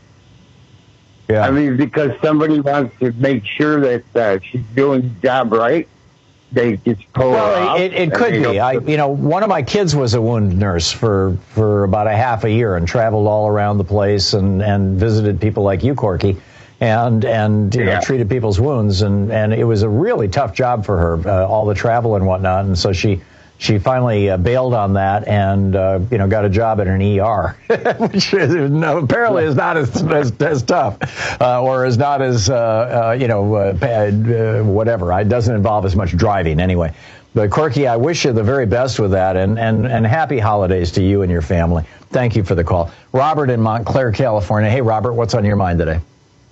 Yeah. I mean, because somebody wants to make sure that uh, she's doing the job right, they just pull well, her off. It, it could be. I, you know, one of my kids was a wound nurse for, for about a half a year and traveled all around the place and, and visited people like you, Corky, and and you yeah. know, treated people's wounds. And, and it was a really tough job for her, uh, all the travel and whatnot. And so she she finally uh, bailed on that and uh, you know got a job at an E R, which is, no, apparently is not as as, as tough uh, or is not as uh, uh, you know uh, uh, whatever. It doesn't involve as much driving anyway. But Corky, I wish you the very best with that, and and and happy holidays to you and your family. Thank you for the call, Robert in Montclair, California. Hey, Robert, what's on your mind today?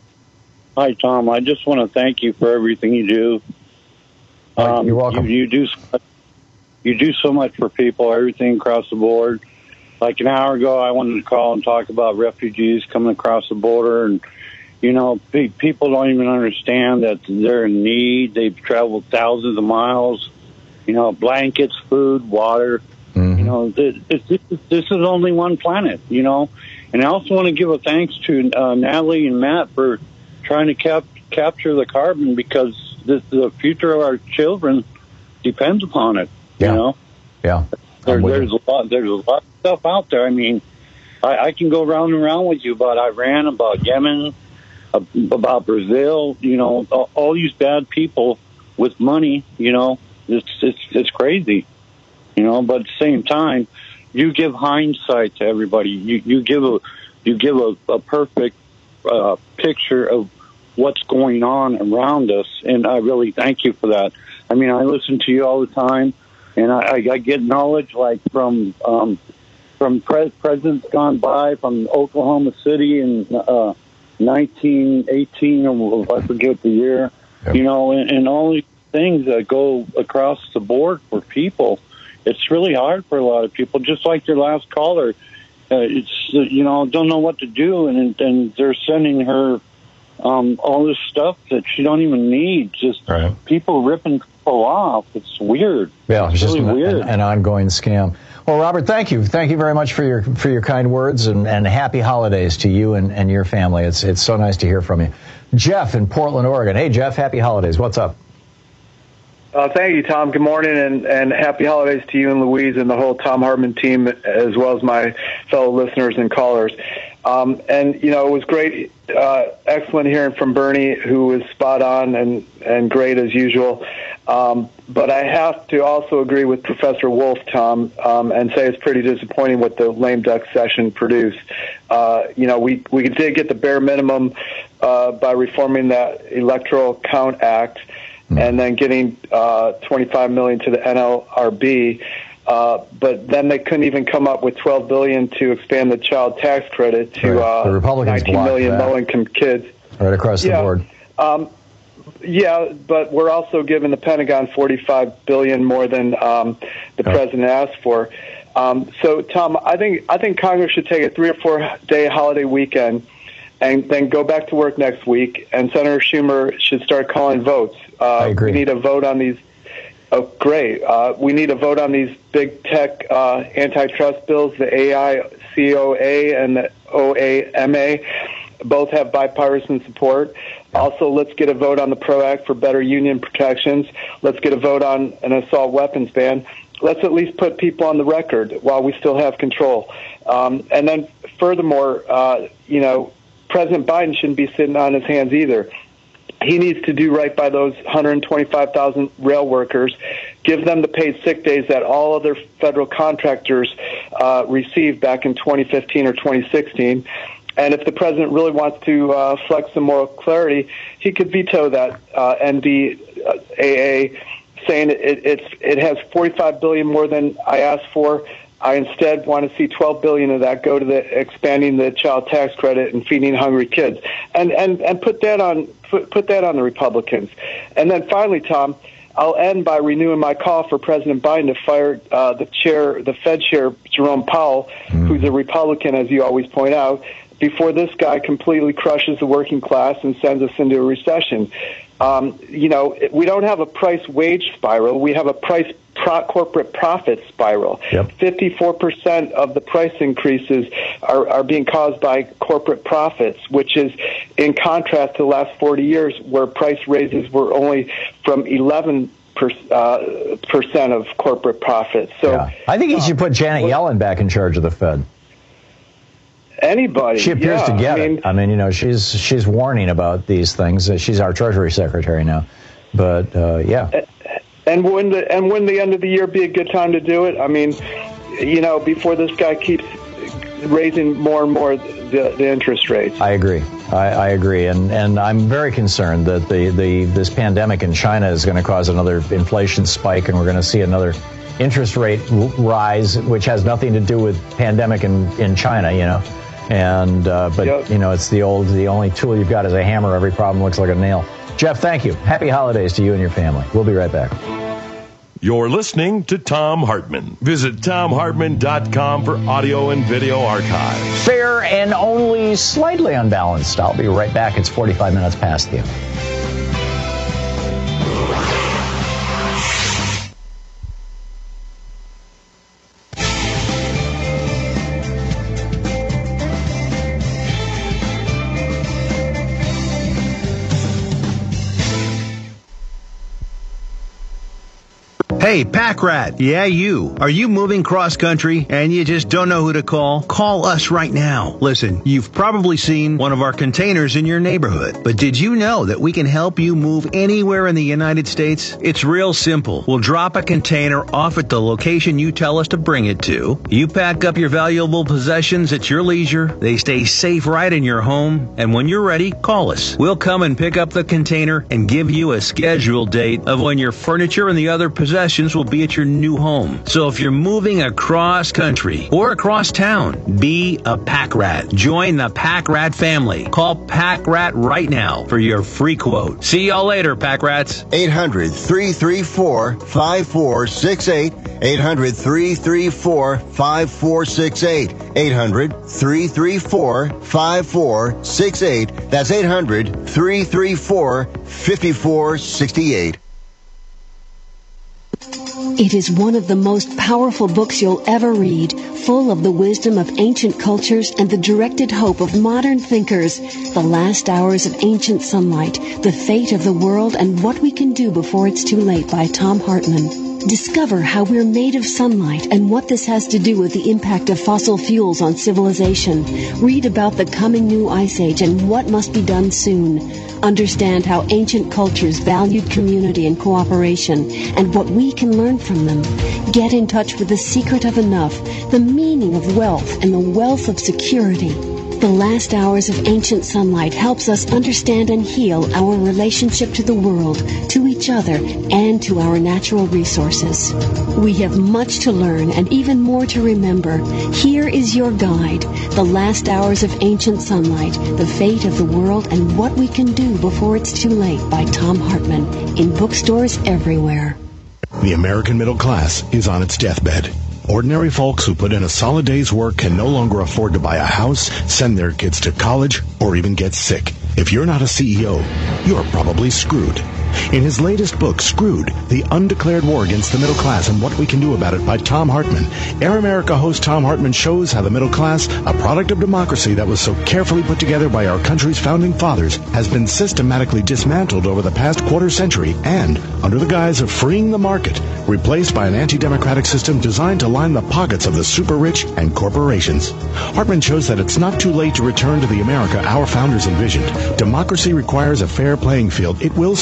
Hi, Tom. I just want to thank you for everything you do. Um, You're welcome. You, you do. You do so much for people, everything across the board. Like an hour ago, I wanted to call and talk about refugees coming across the border. And, you know, pe- people don't even understand that they're in need. They've traveled thousands of miles, you know, blankets, food, water. Mm-hmm. You know, this, this, this is only one planet, you know. And I also want to give a thanks to uh, Natalie and Matt for trying to cap- capture the carbon, because this, the future of our children depends upon it. Yeah. You know, yeah. There, there's a lot. There's a lot of stuff out there. I mean, I, I can go round and round with you about Iran, about Yemen, uh, about Brazil. You know, all, all these bad people with money. You know, it's it's it's crazy. You know, but at the same time, you give hindsight to everybody. You you give a you give a, a perfect uh, picture of what's going on around us, and I really thank you for that. I mean, I listen to you all the time. And I, I get knowledge like from um, from pres- presidents gone by, from Oklahoma City in uh, nineteen eighteen, or I forget the year, yep. you know, and, and all these things that go across the board for people. It's really hard for a lot of people, just like your last caller. Uh, it's, you know, don't know what to do, and, and they're sending her um, all this stuff that she don't even need, just right. people ripping people off. It's weird. Yeah, it's, it's just really an, weird. An, an ongoing scam. Well, Robert, thank you. Thank you very much for your for your kind words, and, and happy holidays to you and, and your family. It's it's so nice to hear from you. Jeff in Portland, Oregon. Hey, Jeff, happy holidays. What's up? Uh, thank you, Tom. Good morning, and, and happy holidays to you and Louise and the whole Tom Hartman team, as well as my fellow listeners and callers. Um, and, you know, it was great, uh, excellent hearing from Bernie, who was spot on and, and great as usual. Um, but I have to also agree with Professor Wolf, Tom, um, and say it's pretty disappointing what the lame duck session produced. Uh, you know, we, we did get the bare minimum uh, by reforming that Electoral Count Act, and then getting uh, twenty-five million dollars to the N L R B, uh, but then they couldn't even come up with twelve billion dollars to expand the child tax credit to right. the uh, Republicans nineteen million low-income kids. Right across yeah. the board. Um, yeah, but we're also giving the Pentagon forty-five billion dollars more than um, the oh. president asked for. Um, so, Tom, I think I think Congress should take a three or four day holiday weekend and then go back to work next week, and Senator Schumer should start calling votes. Uh, I agree. We need a vote on these. Oh, great. Uh, we need a vote on these big tech uh, antitrust bills, the A I C O A and the O A M A. Both have bipartisan support. Also, let's get a vote on the PRO Act for better union protections. Let's get a vote on an assault weapons ban. Let's at least put people on the record while we still have control. Um, and then furthermore, uh, you know, President Biden shouldn't be sitting on his hands either. He needs to do right by those one hundred twenty-five thousand rail workers, give them the paid sick days that all other federal contractors uh, uh, received back in twenty fifteen or twenty sixteen. And if the president really wants to uh, flex some moral clarity, he could veto that uh, N D A A, saying it, it's, it has forty-five billion dollars more than I asked for. I instead want to see twelve billion dollars of that go to the expanding the child tax credit and feeding hungry kids, and and and put that on put, put that on the Republicans. And then finally, Tom, I'll end by renewing my call for President Biden to fire uh, the chair, the Fed chair, Jerome Powell, mm. who's a Republican, as you always point out, before this guy completely crushes the working class and sends us into a recession. Um, you know, we don't have a price-wage spiral. We have a price pro- corporate profit spiral. Yep. fifty-four percent of the price increases are, are being caused by corporate profits, which is in contrast to the last forty years where price raises were only from eleven percent uh, percent of corporate profits. So yeah. I think he should put Janet uh, Yellen back in charge of the Fed. Anybody. She appears yeah, to get I mean, it. I mean, you know, she's she's warning about these things. She's our Treasury Secretary now. But, uh, yeah. And when the and when the end of the year be a good time to do it? I mean, you know, before this guy keeps raising more and more the, the interest rates. I agree. I, I agree. And and I'm very concerned that the, the this pandemic in China is going to cause another inflation spike, and we're going to see another interest rate rise, which has nothing to do with pandemic in, in China, you know. And uh, but yep. you know, it's the old the only tool you've got is a hammer. Every problem looks like a nail. Jeff, thank you. Happy holidays to you and your family. We'll be right back. You're listening to Thom Hartmann. Visit Thom Hartmann dot com for audio and video archives. Fair and only slightly unbalanced. I'll be right back. It's forty-five minutes past the hour. Hey, Pack Rat. Yeah, you. Are you moving cross country and you just don't know who to call? Call us right now. Listen, you've probably seen one of our containers in your neighborhood, but did you know that we can help you move anywhere in the United States? It's real simple. We'll drop a container off at the location you tell us to bring it to. You pack up your valuable possessions at your leisure. They stay safe right in your home. And when you're ready, call us. We'll come and pick up the container and give you a scheduled date of when your furniture and the other possessions will be at your new home. So if you're moving across country or across town, be a Pack Rat. Join the Pack Rat family. Call Pack Rat right now for your free quote. See y'all later, Pack Rats. eight hundred, three three four, five four six eight. eight hundred, three three four, five four six eight. eight hundred, three three four, five four six eight. That's eight hundred, three three four, five four six eight. It is one of the most powerful books you'll ever read, full of the wisdom of ancient cultures and the directed hope of modern thinkers. The Last Hours of Ancient Sunlight, The Fate of the World and What We Can Do Before It's Too Late by Thom Hartmann. Discover how we're made of sunlight and what this has to do with the impact of fossil fuels on civilization. Read about the coming new ice age and what must be done soon. Understand how ancient cultures valued community and cooperation and what we can learn from them. Get in touch with the secret of enough, the meaning of wealth, and the wealth of security. The Last Hours of Ancient Sunlight helps us understand and heal our relationship to the world, to each other, and to our natural resources. We have much to learn and even more to remember. Here is your guide, The Last Hours of Ancient Sunlight, The Fate of the World and What We Can Do Before It's Too Late by Thom Hartmann, in bookstores everywhere. The American middle class is on its deathbed. Ordinary folks who put in a solid day's work can no longer afford to buy a house, send their kids to college, or even get sick. If you're not a C E O, you're probably screwed. In his latest book, Screwed, The Undeclared War Against the Middle Class and What We Can Do About It by Thom Hartmann, Air America host Thom Hartmann shows how the middle class, a product of democracy that was so carefully put together by our country's founding fathers, has been systematically dismantled over the past quarter century and, under the guise of freeing the market, replaced by an anti-democratic system designed to line the pockets of the super-rich and corporations. Hartmann shows that it's not too late to return to the America our founders envisioned. Democracy requires a fair playing field. It will survive.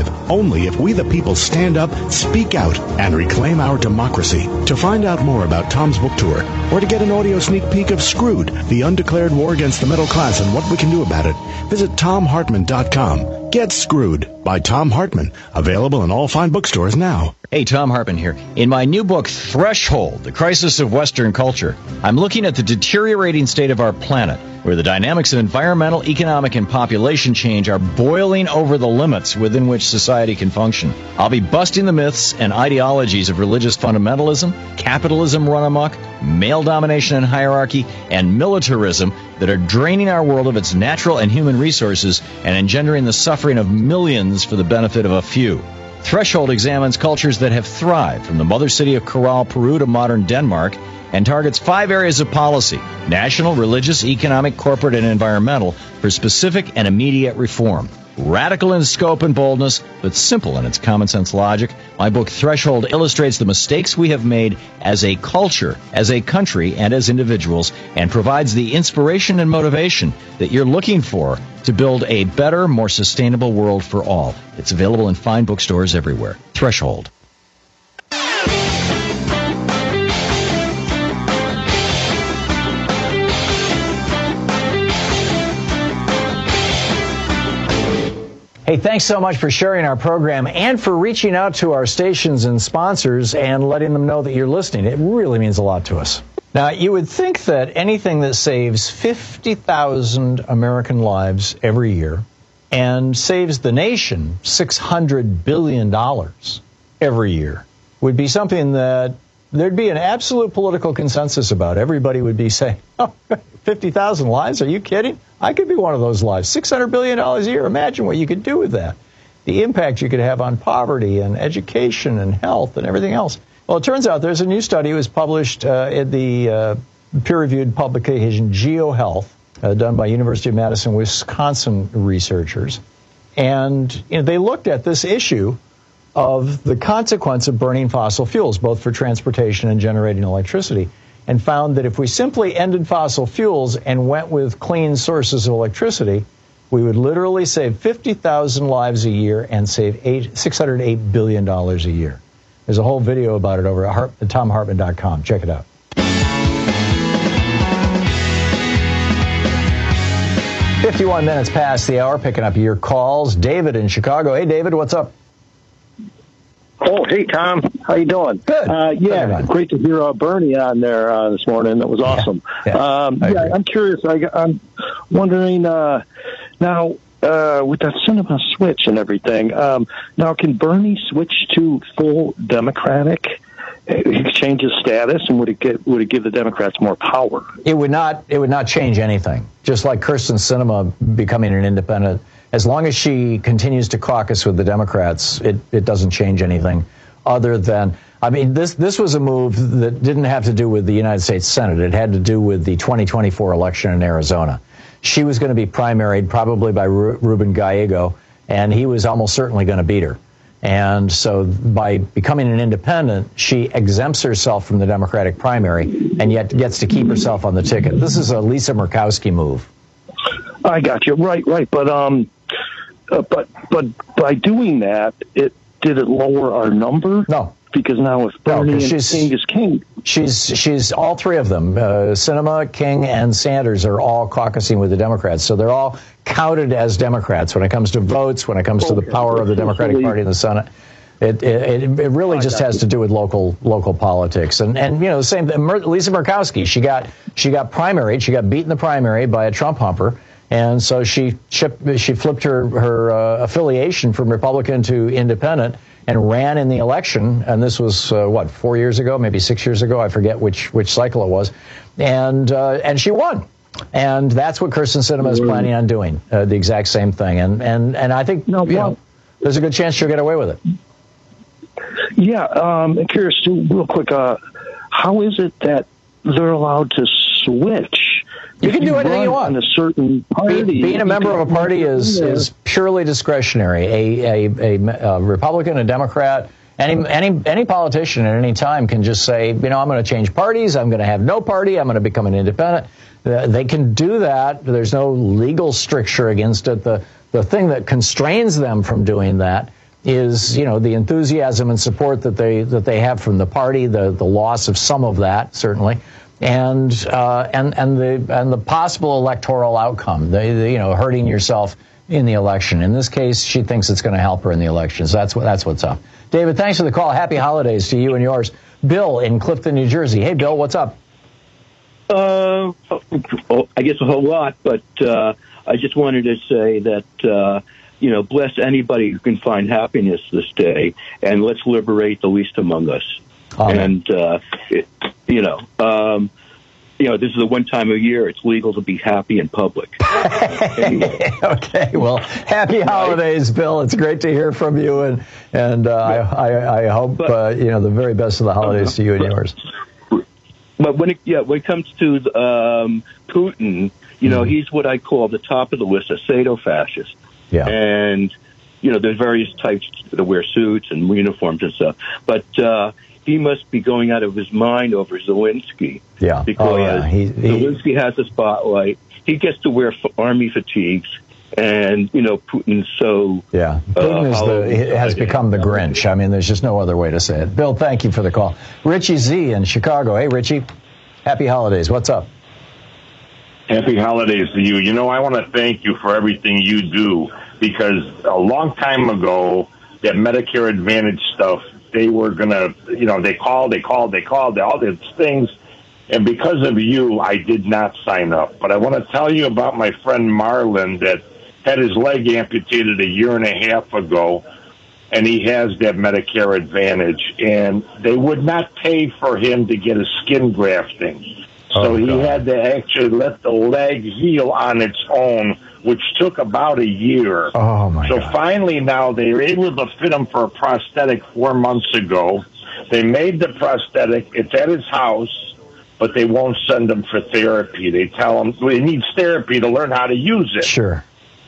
only if we the people stand up, speak out, and reclaim our democracy. To find out more about Tom's book tour, or to get an audio sneak peek of Screwed, the undeclared war against the middle class and what we can do about it, visit tom hartman dot com. Get Screwed by Tom Hartman. Available in all fine bookstores now. Hey, Tom Hartman here. In my new book, Threshold, The Crisis of Western Culture, I'm looking at the deteriorating state of our planet, where the dynamics of environmental, economic, and population change are boiling over the limits within which society can function. I'll be busting the myths and ideologies of religious fundamentalism, capitalism run amok, male domination and hierarchy, and militarism that are draining our world of its natural and human resources and engendering the suffering of millions for the benefit of a few. Threshold examines cultures that have thrived, from the mother city of Corral, Peru to modern Denmark, and targets five areas of policy: national, religious, economic, corporate, and environmental, for specific and immediate reform. Radical in scope and boldness, but simple in its common sense logic, my book Threshold illustrates the mistakes we have made as a culture, as a country, and as individuals, and provides the inspiration and motivation that you're looking for to build a better, more sustainable world for all. It's available in fine bookstores everywhere. Threshold. Hey, thanks so much for sharing our program and for reaching out to our stations and sponsors and letting them know that you're listening. It really means a lot to us. Now, you would think that anything that saves fifty thousand American lives every year and saves the nation six hundred billion dollars every year would be something that there'd be an absolute political consensus about. Everybody would be saying, oh, fifty thousand lives? Are you kidding? I could be one of those lives. six hundred billion dollars a year. Imagine what you could do with that. The impact you could have on poverty and education and health and everything else. Well, it turns out there's a new study that was published uh, in the uh, peer-reviewed publication GeoHealth, uh, done by University of Madison, Wisconsin researchers. And you know, they looked at this issue of the consequence of burning fossil fuels, both for transportation and generating electricity, and found that if we simply ended fossil fuels and went with clean sources of electricity, we would literally save fifty thousand lives a year and save eight, six hundred eight billion dollars a year. There's a whole video about it over at tom hartman dot com. Check it out. fifty-one minutes past the hour, picking up your calls. David in Chicago. Hey, David, what's up? Oh, hey, Tom. How you doing? Good. Uh, yeah, great to hear uh, Bernie on there uh, this morning. That was awesome. Yeah, yeah, um, yeah I'm curious. I, I'm wondering uh, now uh, with that cinema switch and everything. Um, now, can Bernie switch to full Democratic? Change his status, and would it get would it give the Democrats more power? It would not. It would not change anything. Just like Kyrsten Sinema becoming an independent. As long as she continues to caucus with the Democrats, it, it doesn't change anything other than, I mean, this this was a move that didn't have to do with the United States Senate. It had to do with the twenty twenty-four election in Arizona. She was going to be primaried probably by Ru- Ruben Gallego, and he was almost certainly going to beat her. And so by becoming an independent, she exempts herself from the Democratic primary and yet gets to keep herself on the ticket. This is a Lisa Murkowski move. I got you. Right, right. But um, uh, but but by doing that, it did it lower our number? No, because now if Bernie no, and King is King, she's she's all three of them. Uh, Sinema, King, and Sanders are all caucusing with the Democrats, so they're all counted as Democrats when it comes to votes, when it comes okay. to the power of the Democratic Party in the Senate. It it, it really I just has you. to do with local local politics, and and you know the same. Lisa Murkowski, she got she got primaried, she got beat in the primary by a Trump humper. And so she shipped, she flipped her, her uh, affiliation from Republican to Independent and ran in the election. And this was, uh, what, four years ago, maybe six years ago? I forget which which cycle it was. And uh, and she won. And that's what Kyrsten Sinema is planning on doing, uh, the exact same thing. And and, and I think no, you know, there's a good chance she'll get away with it. Yeah, um, I'm curious, too, real quick, uh, how is it that they're allowed to switch? You can do anything you want. In a certain party. Be, being a member of a party is, is purely discretionary. A, a, a, a Republican, a Democrat, any any any politician at any time can just say, you know, I'm going to change parties. I'm going to have no party. I'm going to become an independent. Uh, they can do that. There's no legal stricture against it. The the thing that constrains them from doing that is, you know, the enthusiasm and support that they that they have from the party, the the loss of some of that, certainly, and uh, and and the and the possible electoral outcome, the, the, you know, hurting yourself in the election. In this case, she thinks it's going to help her in the elections. That's what that's what's up. David, thanks for the call. Happy holidays to you and yours. Bill in Clifton, New Jersey. Hey, Bill, what's up? Uh, I guess a whole lot, but uh, I just wanted to say that, uh, you know, bless anybody who can find happiness this day, and let's liberate the least among us. Amen. And, uh, it, you know, um, you know, this is the one time of year it's legal to be happy in public. Anyway. Okay, well, happy holidays, Bill. It's great to hear from you, and and uh, I, I I hope but, uh, you know the very best of the holidays uh, to you and but, yours. But when it yeah when it comes to um, Putin, you know, mm-hmm. he's what I call the top of the list, a sadomasochism. Yeah, and you know, there's various types that wear suits and uniforms and stuff, but. Uh, He must be going out of his mind over Zelensky. Yeah. Because oh, yeah. He, he, Zelensky has a spotlight. He gets to wear f- army fatigues. And, you know, Putin's so... Yeah. Putin uh, is the, has become the Grinch. I mean, there's just no other way to say it. Bill, thank you for the call. Richie Z in Chicago. Hey, Richie. Happy holidays. What's up? Happy holidays to you. You know, I want to thank you for everything you do, because a long time ago, that Medicare Advantage stuff, they were going to, you know, they called, they called, they called, they all did things. And because of you, I did not sign up. But I want to tell you about my friend Marlon that had his leg amputated a year and a half ago, and he has that Medicare Advantage. And they would not pay for him to get a skin grafting. So oh, he God. had to actually let the leg heal on its own, which took about a year. Oh, my so God. finally now they were able to fit him for a prosthetic four months ago. They made the prosthetic. It's at his house, but they won't send him for therapy. They tell him well, he needs therapy to learn how to use it. Sure.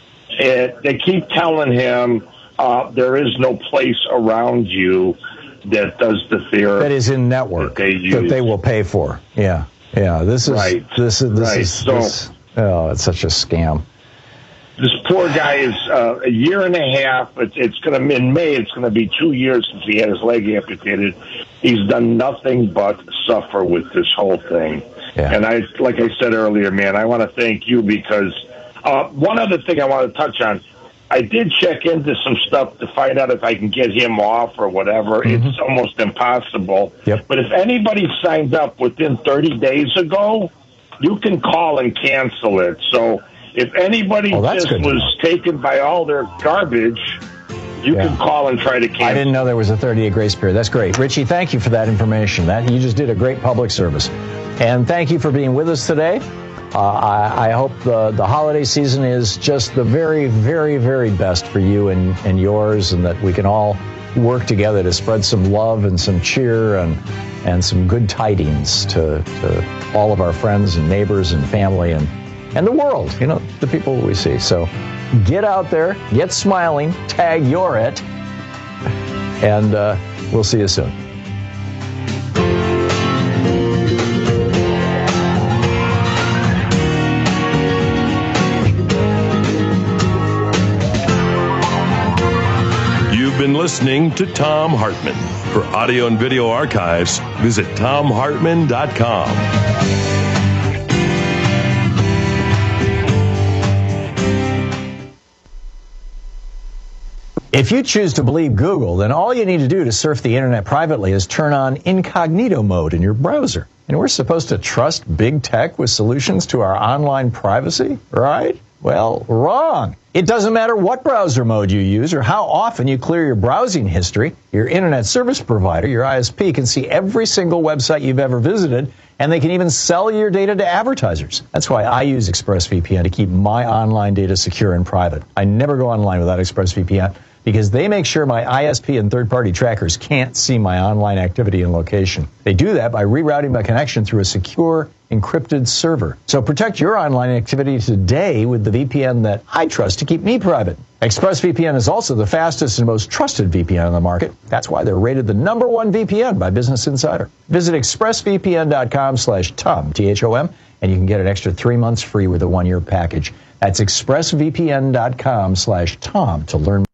And they keep telling him uh, there is no place around you that does the therapy. That is in network, that they, use. that they will pay for. Yeah. Yeah, this is... Right. This is... This right. is so, this, oh, it's such a scam. This poor guy is uh, a year and a half. It's, it's going to in May. It's going to be two years since he had his leg amputated. He's done nothing but suffer with this whole thing. Yeah. And I, like I said earlier, man, I want to thank you because uh, one other thing I want to touch on. I did check into some stuff to find out if I can get him off or whatever. Mm-hmm. It's almost impossible. Yep. But if anybody signed up within thirty days ago, you can call and cancel it. So if anybody oh, just was taken by all their garbage, you yeah. can call and try to cancel. I didn't know there was a thirty-day grace period. That's great. Richie, thank you for that information. That you just did a great public service. And thank you for being with us today. Uh, I, I hope the, the holiday season is just the very, very, very best for you and, and yours, and that we can all work together to spread some love and some cheer and and some good tidings to, to all of our friends and neighbors and family and, and the world, you know, the people we see. So get out there, get smiling, tag you're it, and uh, we'll see you soon. Been listening to Thom Hartmann. For audio and video archives, visit Thom Hartmann dot com. If you choose to believe Google, then all you need to do to surf the internet privately is turn on incognito mode in your browser. And we're supposed to trust big tech with solutions to our online privacy, right? Well, wrong. It doesn't matter what browser mode you use or how often you clear your browsing history. Your internet service provider, your I S P, can see every single website you've ever visited, and they can even sell your data to advertisers. That's why I use ExpressVPN to keep my online data secure and private. I never go online without ExpressVPN because they make sure my I S P and third-party trackers can't see my online activity and location. They do that by rerouting my connection through a secure, encrypted server. So protect your online activity today with the V P N that I trust to keep me private. ExpressVPN is also the fastest and most trusted V P N on the market. That's why they're rated the number one V P N by Business Insider. Visit expressvpn.com slash Tom, T H O M, and you can get an extra three months free with a one-year package. That's expressvpn.com slash Tom to learn more.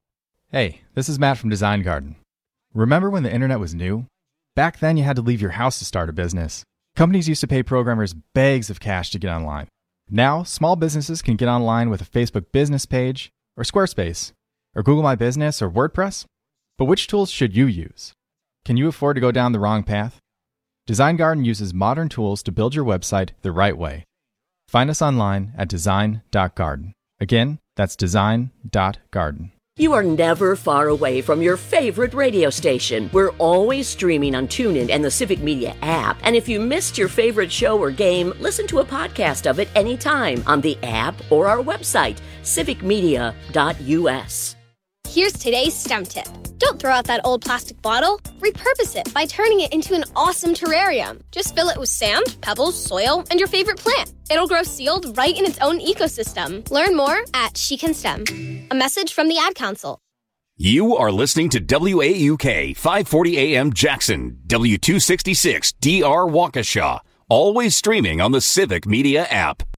Hey, this is Matt from Design Garden. Remember when the internet was new? Back then you had to leave your house to start a business. Companies used to pay programmers bags of cash to get online. Now, small businesses can get online with a Facebook business page, or Squarespace, or Google My Business, or WordPress. But which tools should you use? Can you afford to go down the wrong path? Design Garden uses modern tools to build your website the right way. Find us online at design dot garden. Again, that's design dot garden. You are never far away from your favorite radio station. We're always streaming on TuneIn and the Civic Media app. And if you missed your favorite show or game, listen to a podcast of it anytime on the app or our website, civic media dot u s. Here's today's STEM tip. Don't throw out that old plastic bottle. Repurpose it by turning it into an awesome terrarium. Just fill it with sand, pebbles, soil, and your favorite plant. It'll grow sealed right in its own ecosystem. Learn more at She Can STEM. A message from the Ad Council. You are listening to W A U K five forty A M Jackson, W two sixty-six D R Waukesha. Always streaming on the Civic Media app.